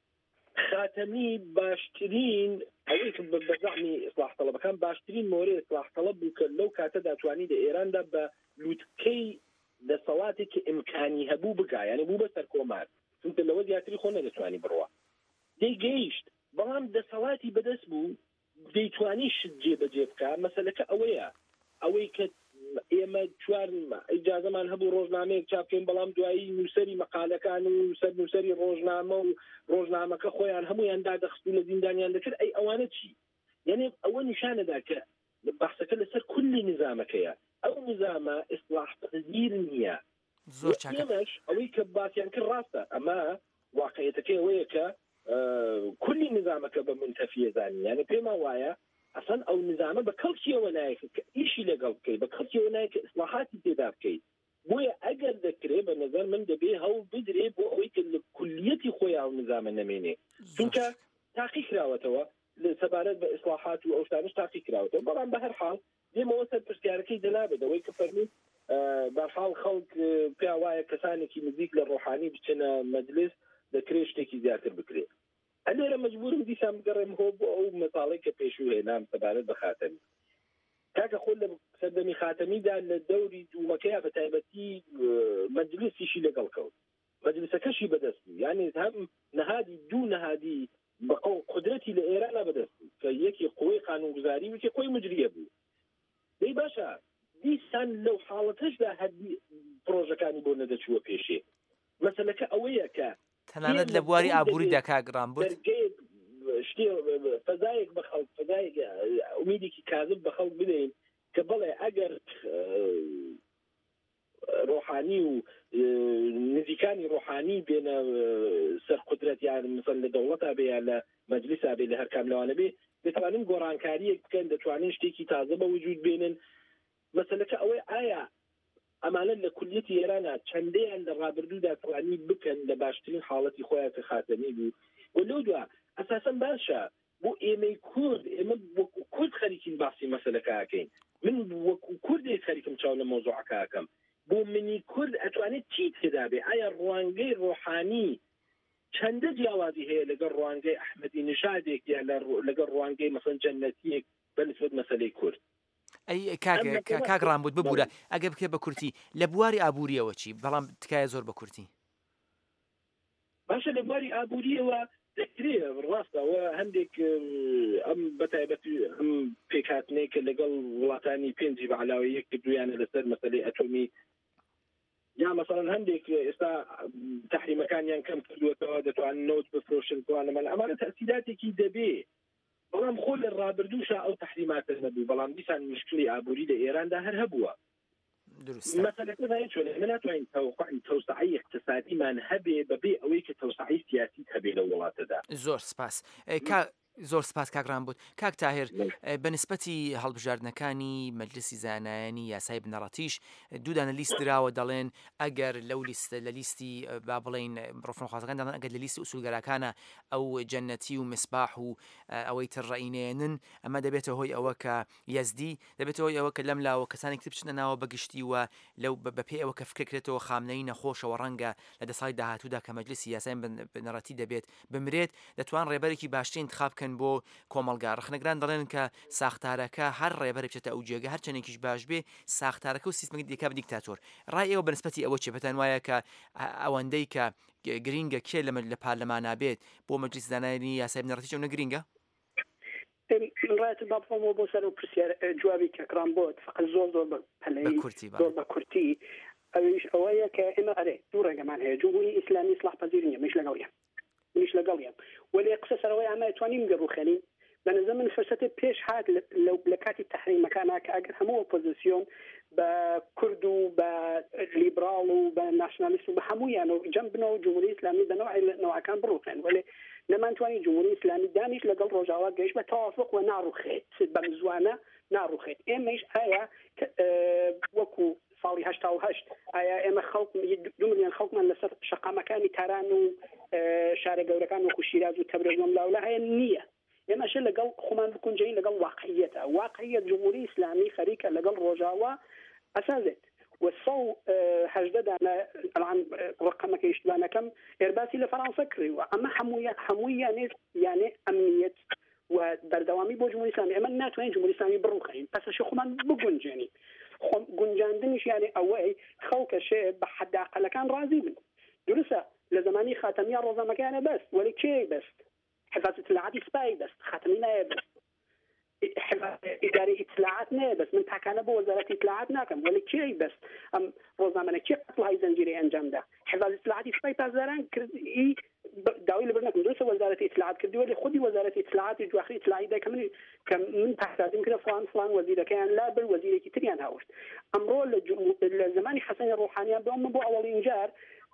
خاتەمی باشترین ئەوەی کە بە زەعمی ئیسلاح تەڵەبەکان باشترین مۆرێ ئیسلاح تەڵەب بوو کە لەو کاتەدا توانی لە ئێراندا بە لووتکەی دەسەڵاتێکی ئیمکانی هەبوو بگا یعنی بوو بەسەر کۆمار چونکە لەوە زیاتری خۆ نەدەتوانی بڕوا دەیگەیشت بەڵام دەسەڵاتی بەدەست بوو دەیتوانی شت جێبەجێ بکە مەسەلەکە ئەوەیە ئەوەی کە ئێمە چوار ئیجازەمان هەبوو ڕۆژنامەیەک چاپکەین بەڵام دوایی نووسەری مەقالەکان و نووسەر نووسەری ڕۆژنامە و ڕۆژنامەکە خۆیان هەمویان دادەخست و لە زیندانیان دەکرد ئەی ئەوانە چی یعنی ئەوە نیشانەدا کە بەحسەکە لەسەر کولی نظامەکەیە ئەو نظامە ئیسلاح پەذیر نییە زۆر چاکە ئەوەی کە باسییان کرد ڕاستە ئەمە واقعیەتەکەی ئەوەیە کە کولی نظامەکە بە منتەفیە زانی یعنی پێما وایە ئەسان ئەو نظامە بە کەڵکیەوە نایەکە کە ئیشی لەگەڵ بکەیت بە کەڵکیەوە نایە کە ئیسلاحاتی تێدا بکەیت بۆیە ئەگەر دەکرێت بە نظر من دەبێ هەوڵ بدرێ بۆ ئەوەی کە لە کولیەتی خۆی ئەو نظامە نەمێنێ چونکە تاقی کراوەتەوە لە سەبارەت بە ئیسلاحات و ئەو شتانش تاقی کراوەتەوە بەڵام بە هەر حاڵ دێمەوە سەر پرسیارەکەی دەنابێت ئەوەی کە فەرمووی بەرحاڵ حاڵ خەڵک پێ وایە کەسانێکی نزیک لە ڕۆحانی بچنە مەجلس دەکرێت شتێکی زیاتر بکرێت ئەلێرە مەجبورم دیسان بگەڕێم هۆ بۆ ئەو مەساڵەی کە پێشوو هێنام سەبارەت بە خاتەمی کاکە خۆ لە سەردەمی خاتەمیدا لە دەوری دوومەکەیە بە تایبەتی مەجلیسیشی لەگەڵ کەوت مەجلیسەکەشی بەدەستی یعنی هەم نەهادی دوو نەهادی بەقەو قدرەتی لە ئێرانە بەدەستی کە یەکی قوەی قانونگوزاری وکی خۆی مجریە بوو دەی باشە دیسان لەو حاڵەتەشدا هەردی پرۆژەکانی بۆ نەدەچووە پێشێ مەسەلەکە ئەوەیە کە تەنانەت لە بواری ئابووریدا کاگران بوو شتێ فەزایەک بە خەڵک فەزایەک ئومیدێکی کاذب بە خەڵک بدەین کە بڵێ ئەگەر ڕۆحانی و نزیکانی ڕۆحانی بێنە سەر قدرەت یان مثل لە دەوڵەتا بێ یا لە مەجلیسا بێ لە هەر کام لەوانە بێ دەتوانن گۆڕانکاریەک بکەن دەتوانن شتێکی تازە بە وجود بێنن مەسەلەکە ئەوەی ئایا ئەمانە لە کولیەتی ئێرانە چەندەیان لە ڕابردوودا توانی بکەن لە باشترین حاڵەتی خۆیان کە خاتەمی بوو و لەو دووە ئەساسەن باشە بۆ ئێمەی کورد ئێمە وەکو کورد خەریکین باسی مەسەلەکەکەین من وەکو کوردێک خەریکم چاو لە مۆزوعەکەکەم بۆ منی کورد ئەتوانێت چی تێدا بێ ئایا ڕوانگەی ڕۆحانی چەندە جیاوازی هەیە لەگەڵ ڕوانگەی ئەحمەدی نژادێک یا لەگەڵ ڕوانگەی مەسەن جەنەتیەک بەنسبەت مەسەلەی کورد ئەی کاگران بوت ببوورە ئەگە بکە بە کورتی لە بواری ئابووریەوە چی بەڵام تکایە زۆر بە کورتی باشە لە بواری ئابووریەوە دەکرێت ڕاستەوە هەندێک ئەم بەتایبەت ئەم پێکهاتنەی کە لەگەڵ وڵاتانی پێنجی بە علاوە یەک کردویانە لەسەر مەسەلەی ئەتۆمی یا مەسەڵەن هەندێک ئێستا تەحریمەکانیان کەم کردووەتەوە دەتوانن نەوت بفرۆشن توانەمە ئەمانە تەسیراتێکی دەبێ بەڵام خۆ لە ڕابردووشە ئەو تەحریماتە نەبوو بەڵام دیسان مشکلی ئابووری لە ئێراندا هەر هەبووە مەسەلەکە نایچۆنێ من ناتوانین تەوسعی اقتصادیمان هەبێ بەبێ ئەوەی کە تەوسعی سیاسی هەبێ لە وڵاتەدا زۆر سپاس زۆر سپاس کاگران بوت کاک تاهر بەنسبەتی هەڵبژاردنەکانی مەجلسی زانایانی یاسای بنەڕەتیش دوودانە لیست دراوە دەڵێن ئەگەر لەو لیستە لە لیستی با بڵێن ڕۆفنەخوازەکان دەڵێن ئەگەر لە لیستی ئوسولگەرەکانە ئەو جەنەتی و مسباح و ئەوەی تر ڕەئینێنن ئەمە دەبێتە هۆی ئەوە کە یەزدی دەبێتەوە هۆی ئەوە کە لەم لاوە کەسانی کتب بچنە ناوە بەگشتی وە لەو بەپێ ئەوە کە فکرێتەوە خامنەی نەخۆشەوە ڕەنگە لە دەسای داهاتوودا کە مەجلسی یاسای بنەڕەتی دەبێت بمرێت دەتوان ڕێبەرێکی باشترین انتخاب بکەن بۆ کۆمەلگا ڕخنەگران دەڵێن کە ساختارەکە هەر ڕێبەر بچێتە ئەو جێگە هەر چەندێکیش باش بێ ساختارەکە و سیستمەکە دیکە بە دیکتاتۆر ڕای ئێوە بەنسبەتی ئەوە چێ بەتەن وایە کە ئەوەندەی کە گرینگە کێ لە پارلەمان نابێت بۆ مەجلیس زانایانی یاسای بنەڕەتی چۆن نەگرینگە ڕایەت با بخۆمەوە بۆ سەر و پرسیار جوابی کەکران بۆت فقط زۆر زۆر بە پەلەی زۆر بە کورتی ئەویش ئەوەیە کە ئێمە ئەرێ دوو ڕێگەمان هەیە جمهوری ئیسلامی ئیسلاح پەزیر نییە مش لەگەڵ یان منیش لەگەڵیان ولی قسە سەرەوەی ئەمە توانیم گەڕوخێنین بەنظر من فرسەتی پێش هات لە کاتی تەحریمەکانە کە ئەگەر هەموو ئۆپۆزیسیۆن بە کورد و بە لیبراڵ و بە ناشنالیست و بە هەموویان و جەم بنەوە جمهوری ئیسلامی بەنەوەی نەوەکان بڕوخێن ولی نەمانتوانی جمهوری ئیسلامی دانیش لەگەڵ ڕۆژاوا گەیشت بە تەوافق و ناڕوخێت بەم زوانە ناڕوخێت ئێمەش ئایا وەکو ساڵی هەشتا و هەشت ئایا ئێمە خەڵک دو ملیۆن خەڵکمان لەسەر شەقامەکانی تاران و شارە گەورەکان وەکو شیراز و تەبریز و مەلاولا هەیە نییە ئێمەش لەگەڵ خۆمان بکونجین لەگەڵ واقعیەتە واقعیەت جمهوری ئیسلامی خەریکە لەگەڵ ڕۆژاوا ئەسازێت وەسە و هەژدە دانە ئەڵان ڕقەمەکە ئیشتوانەکەم ئێرباسی لە فەڕەنسا کڕیوە ئەمە هەموویان هەموویانێت یانێ ئەمنیەت و بەردەوامی بۆ جمهوری ئیسلامی ئێمە ناتوانین جمهوری ئیسلامی بڕوخین پسەش خۆمان بگونجێنین گونجاندنیش یعنی ئەوەی خەڵکەشێ بە حەداقەلەکان ڕازی بن درستە لە زمانی خاتەمیە ڕۆژنامەکانە بەست ولی کێ بەست حفاظ اطلاعاتی سپای بەست خاتەمی نایە بەست ئیداری اطلاعات نایە بەست من تاکانە بۆ وەزارەتی اطلاعات ناکەم ولی کێ بەست ئەم ڕۆژنامەە کێ قەتڵهای زەنجیرەی ئەنجامدا حفاظ اطلاعاتی سپای پازاران کردی داوای لەبەر نەکەم درستە وەزارەتی اطلاعات کردی ولی خودی وەزارەتی اطلاعاتی دواخری اطلاعی دا کە من کە من پاسداریم کردە فلان فلان وەزیرەکەیان لا بر وەزیرێکی تریان هاورد ئەمڕۆ لە زمانی حەسەنی ڕۆحانیان بۆ من بۆ ئەوەڵین جار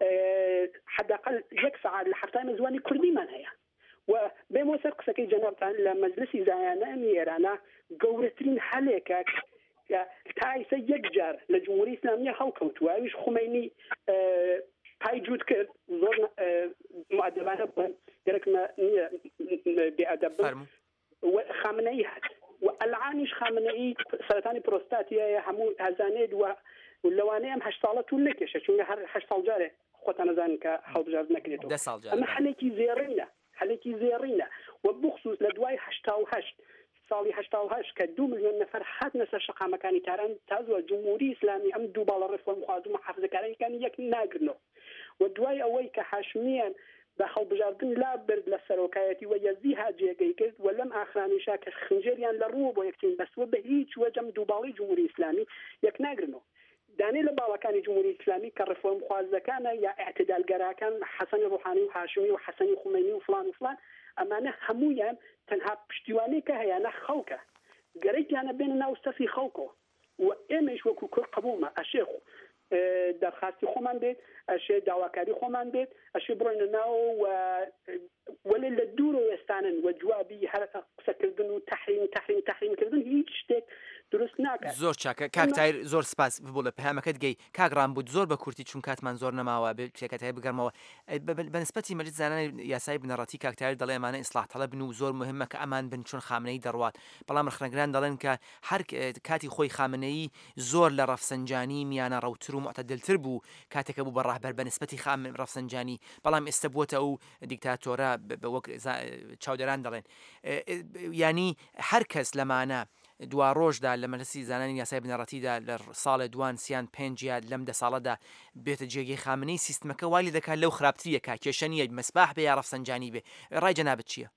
حداقل یەک سەعات لە هەفتای زمانی کوردیمان هەیە و بێمەوە سەر قسەکەی جەنابتان لە مەجلسی زانایانی ئێرانە گەورەترین هەلێکە تایسە یەک جار لە جمهوری ئیسلامیە هەڵکەوتووە ئەویش خومینی پای جوود کرد زۆر مؤدبانە بوون گەرەکمە نییە بێئەدەب بن خامنەئی هات و ئەلعانیش خامنەئی سەرەتانی پرۆستاتیە هەموو هەزانێت و و لەوانەیە ئەم هەشت ساڵە توول نەکێشە چونکە هەر هەشت ساڵ جارێ خۆتان نەزانن کە هەڵبژارد نەکرێتەوە ئەمە حەلێکی زێڕینە حەلێکی زێڕینە و بخصوص لە دوای هەشتا و هەشت ساڵی هەشتا و هەشت کە دوو ملیۆن نەفەر هاتنە سەر شەقامەکانی تاران تازوە جمهوری ئیسلامی ئەم دوو باڵە ڕێفۆرم خواردن و محافزەکارانەکانی یەک ناگرنەوە و دوای ئەوەی کە هاشمیان بە هەڵبژاردن لا برد لە سەرۆکایەتی و یەزدی هاجێگەی کرد و لەم ئاخرانیشا کە خنجێریان لە ڕووە بۆ یەکچین بەسوە بە هیچ وەجەم دووباڵی جمهوری ئیسلامی یەک ناگرنەوە دانێ لە باڵەکانی جمهوری ئیسلامی کە ڕێفۆرم خوازەکانە یا ئاعتیدالگەرەکان حەسەنی ڕوحانی و هاشمی و حەسەنی خومەینی و فلان و فلان ئەمانە هەمویان تەنها پشتیوانی کە هەیەە خەڵکە گەرەیانە بێنە ناو سەفی خەڵکەوە و ئێمەش وەکو کورد قبوڵمە ئەشێخ دەرخاستی خۆمان بێت ئەشێ داواکاری خۆمان بێت ئەشێ بڕۆینە ناو وەلێ لە دوورە وێستانن و جوابی هەر قسەکردن و تەحریم تەحریم تەحریمکردن هیچ شتێک دروست ناکات. زۆر چاکە کاکتایر زۆر سپاس بۆ لە پەیامەکەت گەی کاگران بوو زۆر بە کورتی چون کاتمان زۆر نەماوە کێکەتای بگەرمەوە بەنسبەتی مەجلس زانانی یاسای بنەڕەتی کاکتایر دەڵێ ئەمانە ئیسلاح طەلەب بن و زۆر مهمە کە ئەمان بن چون خامنەی دەڕوات بەڵام ڕخنەگران دەڵێن کە هەر کاتی خۆی خامنەی زۆر لە ڕەفسەنجانی میانە ڕەوتر و معتەدلتر بوو کاتێکە بوو بە ڕاهبەر بەنسبەتی خام ڕەفسەنجانی بەڵام ئێستا بووەتە ئەو دیکتاتۆرە وەک چاودەران دەڵێن ینی هەر کەس لەمانە دوا ڕۆژدا لە مەجلیسی زانانی یاسای بنەڕەتیدا لە ساڵی دوان سیان پێنجیان لەم دە ساڵەدا بێتە جێگەی خامنەی سیستمەکە والی دەکات لەو خراپتریەکە کێشە نیە مەسباح بێ یا ڕەفسەنجانی بێ ڕای جەنابەت چییە؟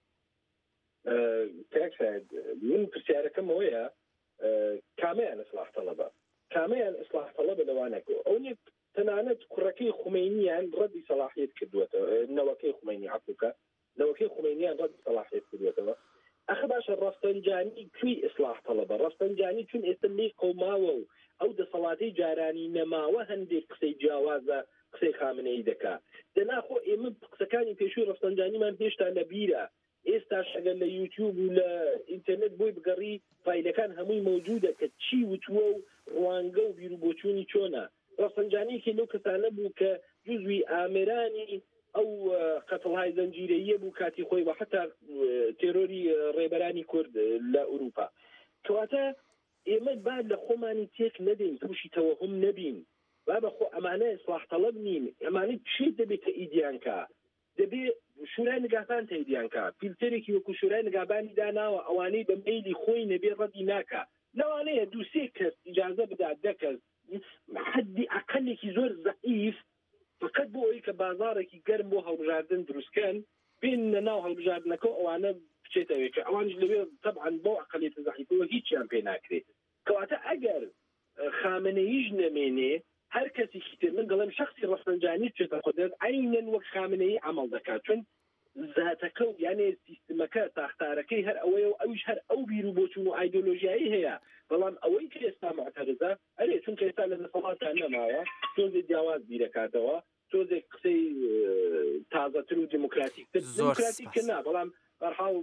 من پرسیارەکەم ئەوەیە کامیان ئیسلاح طەلەبە کامیان ئیسلاح طەلەبە لەوانەکە ئەو تەنانەت کوڕەکەی خومەینیان ڕەدی سەلاحیەت کردووەتەوە نەوەکەی خومەینی عەفوکە نەوەکەی خومەینیان ڕەدی سەلاحیەت کردووەتەوە ئەخە باشە ڕەفسەنجانی کوێی ئیسلاح طەلەبە ڕەفسەنجانی چون ئێستا لێ قەوماوە و ئەو دەسەڵاتەی جارانی نەماوە هەندێک قسەی جیاوازە قسەی خامنەی دەکا دەناخۆ ئێمە قسەکانی پێشووی ڕەفسەنجانیمان هێشتا لەبیرە ئێستاش ئەگەر لە یوتیوب و لە ئینتەرنێت بۆی بگەڕی فایلەکان هەمووی مەوجودە کە چی وتووە و ڕوانگە و بیرروبۆچوونی چۆنە ڕەفسەنجانیەکی لەو کەسانە بوو کە جوزوی ئامێرانی ئەو قەتڵهای زەنجیرەیە بوو کاتی خۆی بە حتا تێرۆری ڕێبەرانی کورد لە ئوروپا کەواتە ئێمە بعد لە خۆمانی تێک نەدەین تووشی تەوەهم نەبین با بەخۆ ئەمانە ئیسلاح طەلەب نین ئەمانە چی دەبێت ئیدیانکە دەبێت شورای نگهبان تاییدیانکە فیلترێکی وەکو شورای نگهبانی داناوە ئەوانەی بە مەیلی خۆی نەبێ ڕەدی ناکە لەوانەیە دووسێ کەس ئیجازە بدات دەکەس حدی ئەقلێکی زۆر زەعیف فقط بۆ ئەوەی کە بازارێکی گەرم بۆ هەڵبژاردن دروستکەن بێنە ناو هەڵبژاردنەکە ئەوانە بچێتەوە کە ئەوانش لەوێ طبعا بۆ ئەقلێتە زەعیفەوە هیچیان پێ ناکرێت کەواتە ئەگەر خامنەییش نەمێنێ هەر کەسێکی تر من دەڵێم شخصی ڕەفسەنجانی بچێتە قودرەت عینەن وەک خامنەیی عەمەڵ دەکات چون ذاتەکە و یانێ سیستمەکە تاختارەکەی هەر ئەوەیە و ئەویش هەر ئەو بیرروبۆچوون و ئایدۆلۆژیایی هەیە بەڵام ئەوەی کە ئێستا معتەرزە ئەرێ چونکە ئێستا لە دەسەڵاتان نەماوە تۆزێک جیاواز بیرەکاتەوە تۆزێک قسەی تازەتر و دموکراتیکتر دموکراتیککە نا بەڵام بەرحاڵ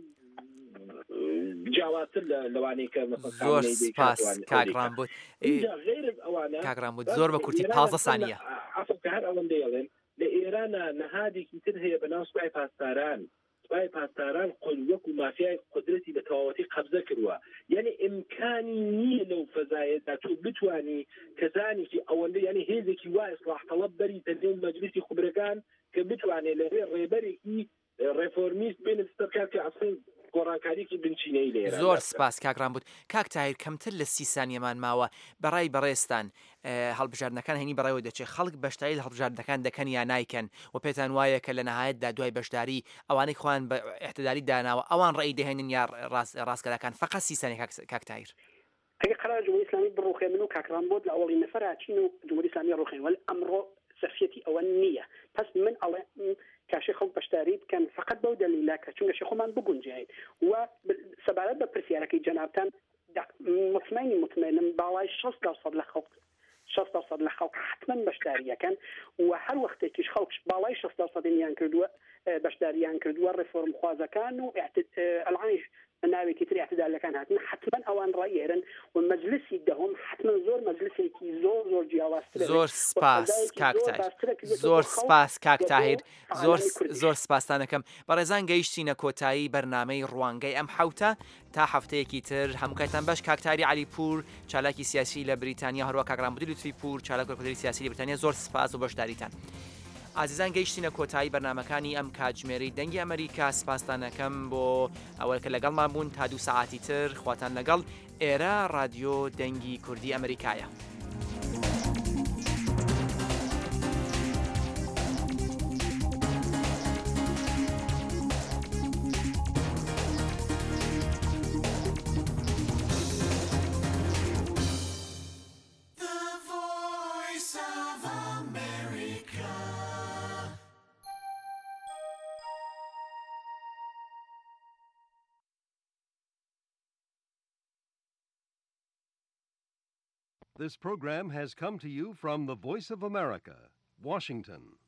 جیاوازتر لەوانەیە کە زۆر سپاس کاگران بوو کاگران بوو زۆر بە کورتی پازدە سانیە عەفو کە هەر ئەوەندەی ئەڵێن لە ئێرانە نەهادێکی تر هەیە بەناو سوپای پاسداران سوپای پاسداران وەکو مافیای قودرەتی بە تەواوەتی قەبزە کردووە یعنی ئیمکانی نییە لەو فەزایەدا تۆ بتوانی کەسانێکی ئەوەندە یعنی هێزێکی وا ئیسلاح طەلەب بەریتە نێو مەجلیسی خوبرەکان کە بتوانێت لەوێ ڕێبەرێکی ڕێفۆرمیست بێنێت سەرکار کە عەفەن گۆڕانکاریکی بنچینەی لێرە زۆر سپاس کاگران بوو کاکتایر کەمتر لە سی سانیەمان ماوە بەڕای بەڕێستان هەڵبژاردنەکان هەنی بەڕایەوە دەچێت خەڵک بەشداری لە هەڵبژاردنەکان دەکەن یا نایکەن و پێتان وایە کە لە نەهایەتدا دوای بەشداری ئەوانەی خۆیان بە احتیداری داناوە ئەوان ڕێی دەهێنن یا ڕاستکەدەکان فقط سی سانیە کاکتایر ئەگەر قەرار جمهوری ئیسلامی بڕوخێ من و کاکران بۆت لە ئەوڵی نەفەر هاچین و جمهوری ئیسلامی ڕوخێن وەل ئەمڕۆ سەرفیەتی ئەوە نییە پس من ئەڵێ کاشی خەڵک بەشداری بکەن فقط بەو دەلیلا کە چونکە شێخۆمان بگونجین و سەبارەت بە پرسیارەکەی جەنابتان مطمئنی مطمئنم باڵای شەست دەرسەد لە خەڵک شەست دەرسەد لە خەڵک حتمما بەشداریەکەن و هەر وەختێکیش خەڵک باڵای شەست دەرسەدیان کردووە بەشداریان کردووە ڕێفۆرم خوازەکان و ئەلعانیش ناوێکی تری اعتدالەکان هاتن حتما ئەوان ڕایێرن و مەجلسی دەهم حتما زۆر مەجلسێکی زۆر زۆر جیاوازتر زۆر سپاس کاکتاهیر زۆر سپاس کاکتاهیر زۆر زۆر سپاسانەکەم بەڕێزان گەیشتینە کۆتایی بەرنامەی ڕوانگەی ئەم حوتە تا هەفتەیەکی تر هەمووکایتان باش کاکتاری علیپور چالاکی سیاسی لە بریتانیا هەروە کاگرامبودی لوتفی پور چالاک وەرگرتووی سیاسی لە بریتانیا زۆر سپاس و بەشداریتان ئازیزان گەیشتینە کۆتایی بەرنمەکانی ئەم کاتژمێرەی دەنگی ئەمریکا سپاسدانەکەم بۆ ئەوە کە لەگەڵمان بوون تا دوو سەعاتی تر خواتان لەگەڵ ئێرە رادیۆ دەنگی کوردی ئەمریکایە. This program has come to you from the Voice of America, Washington.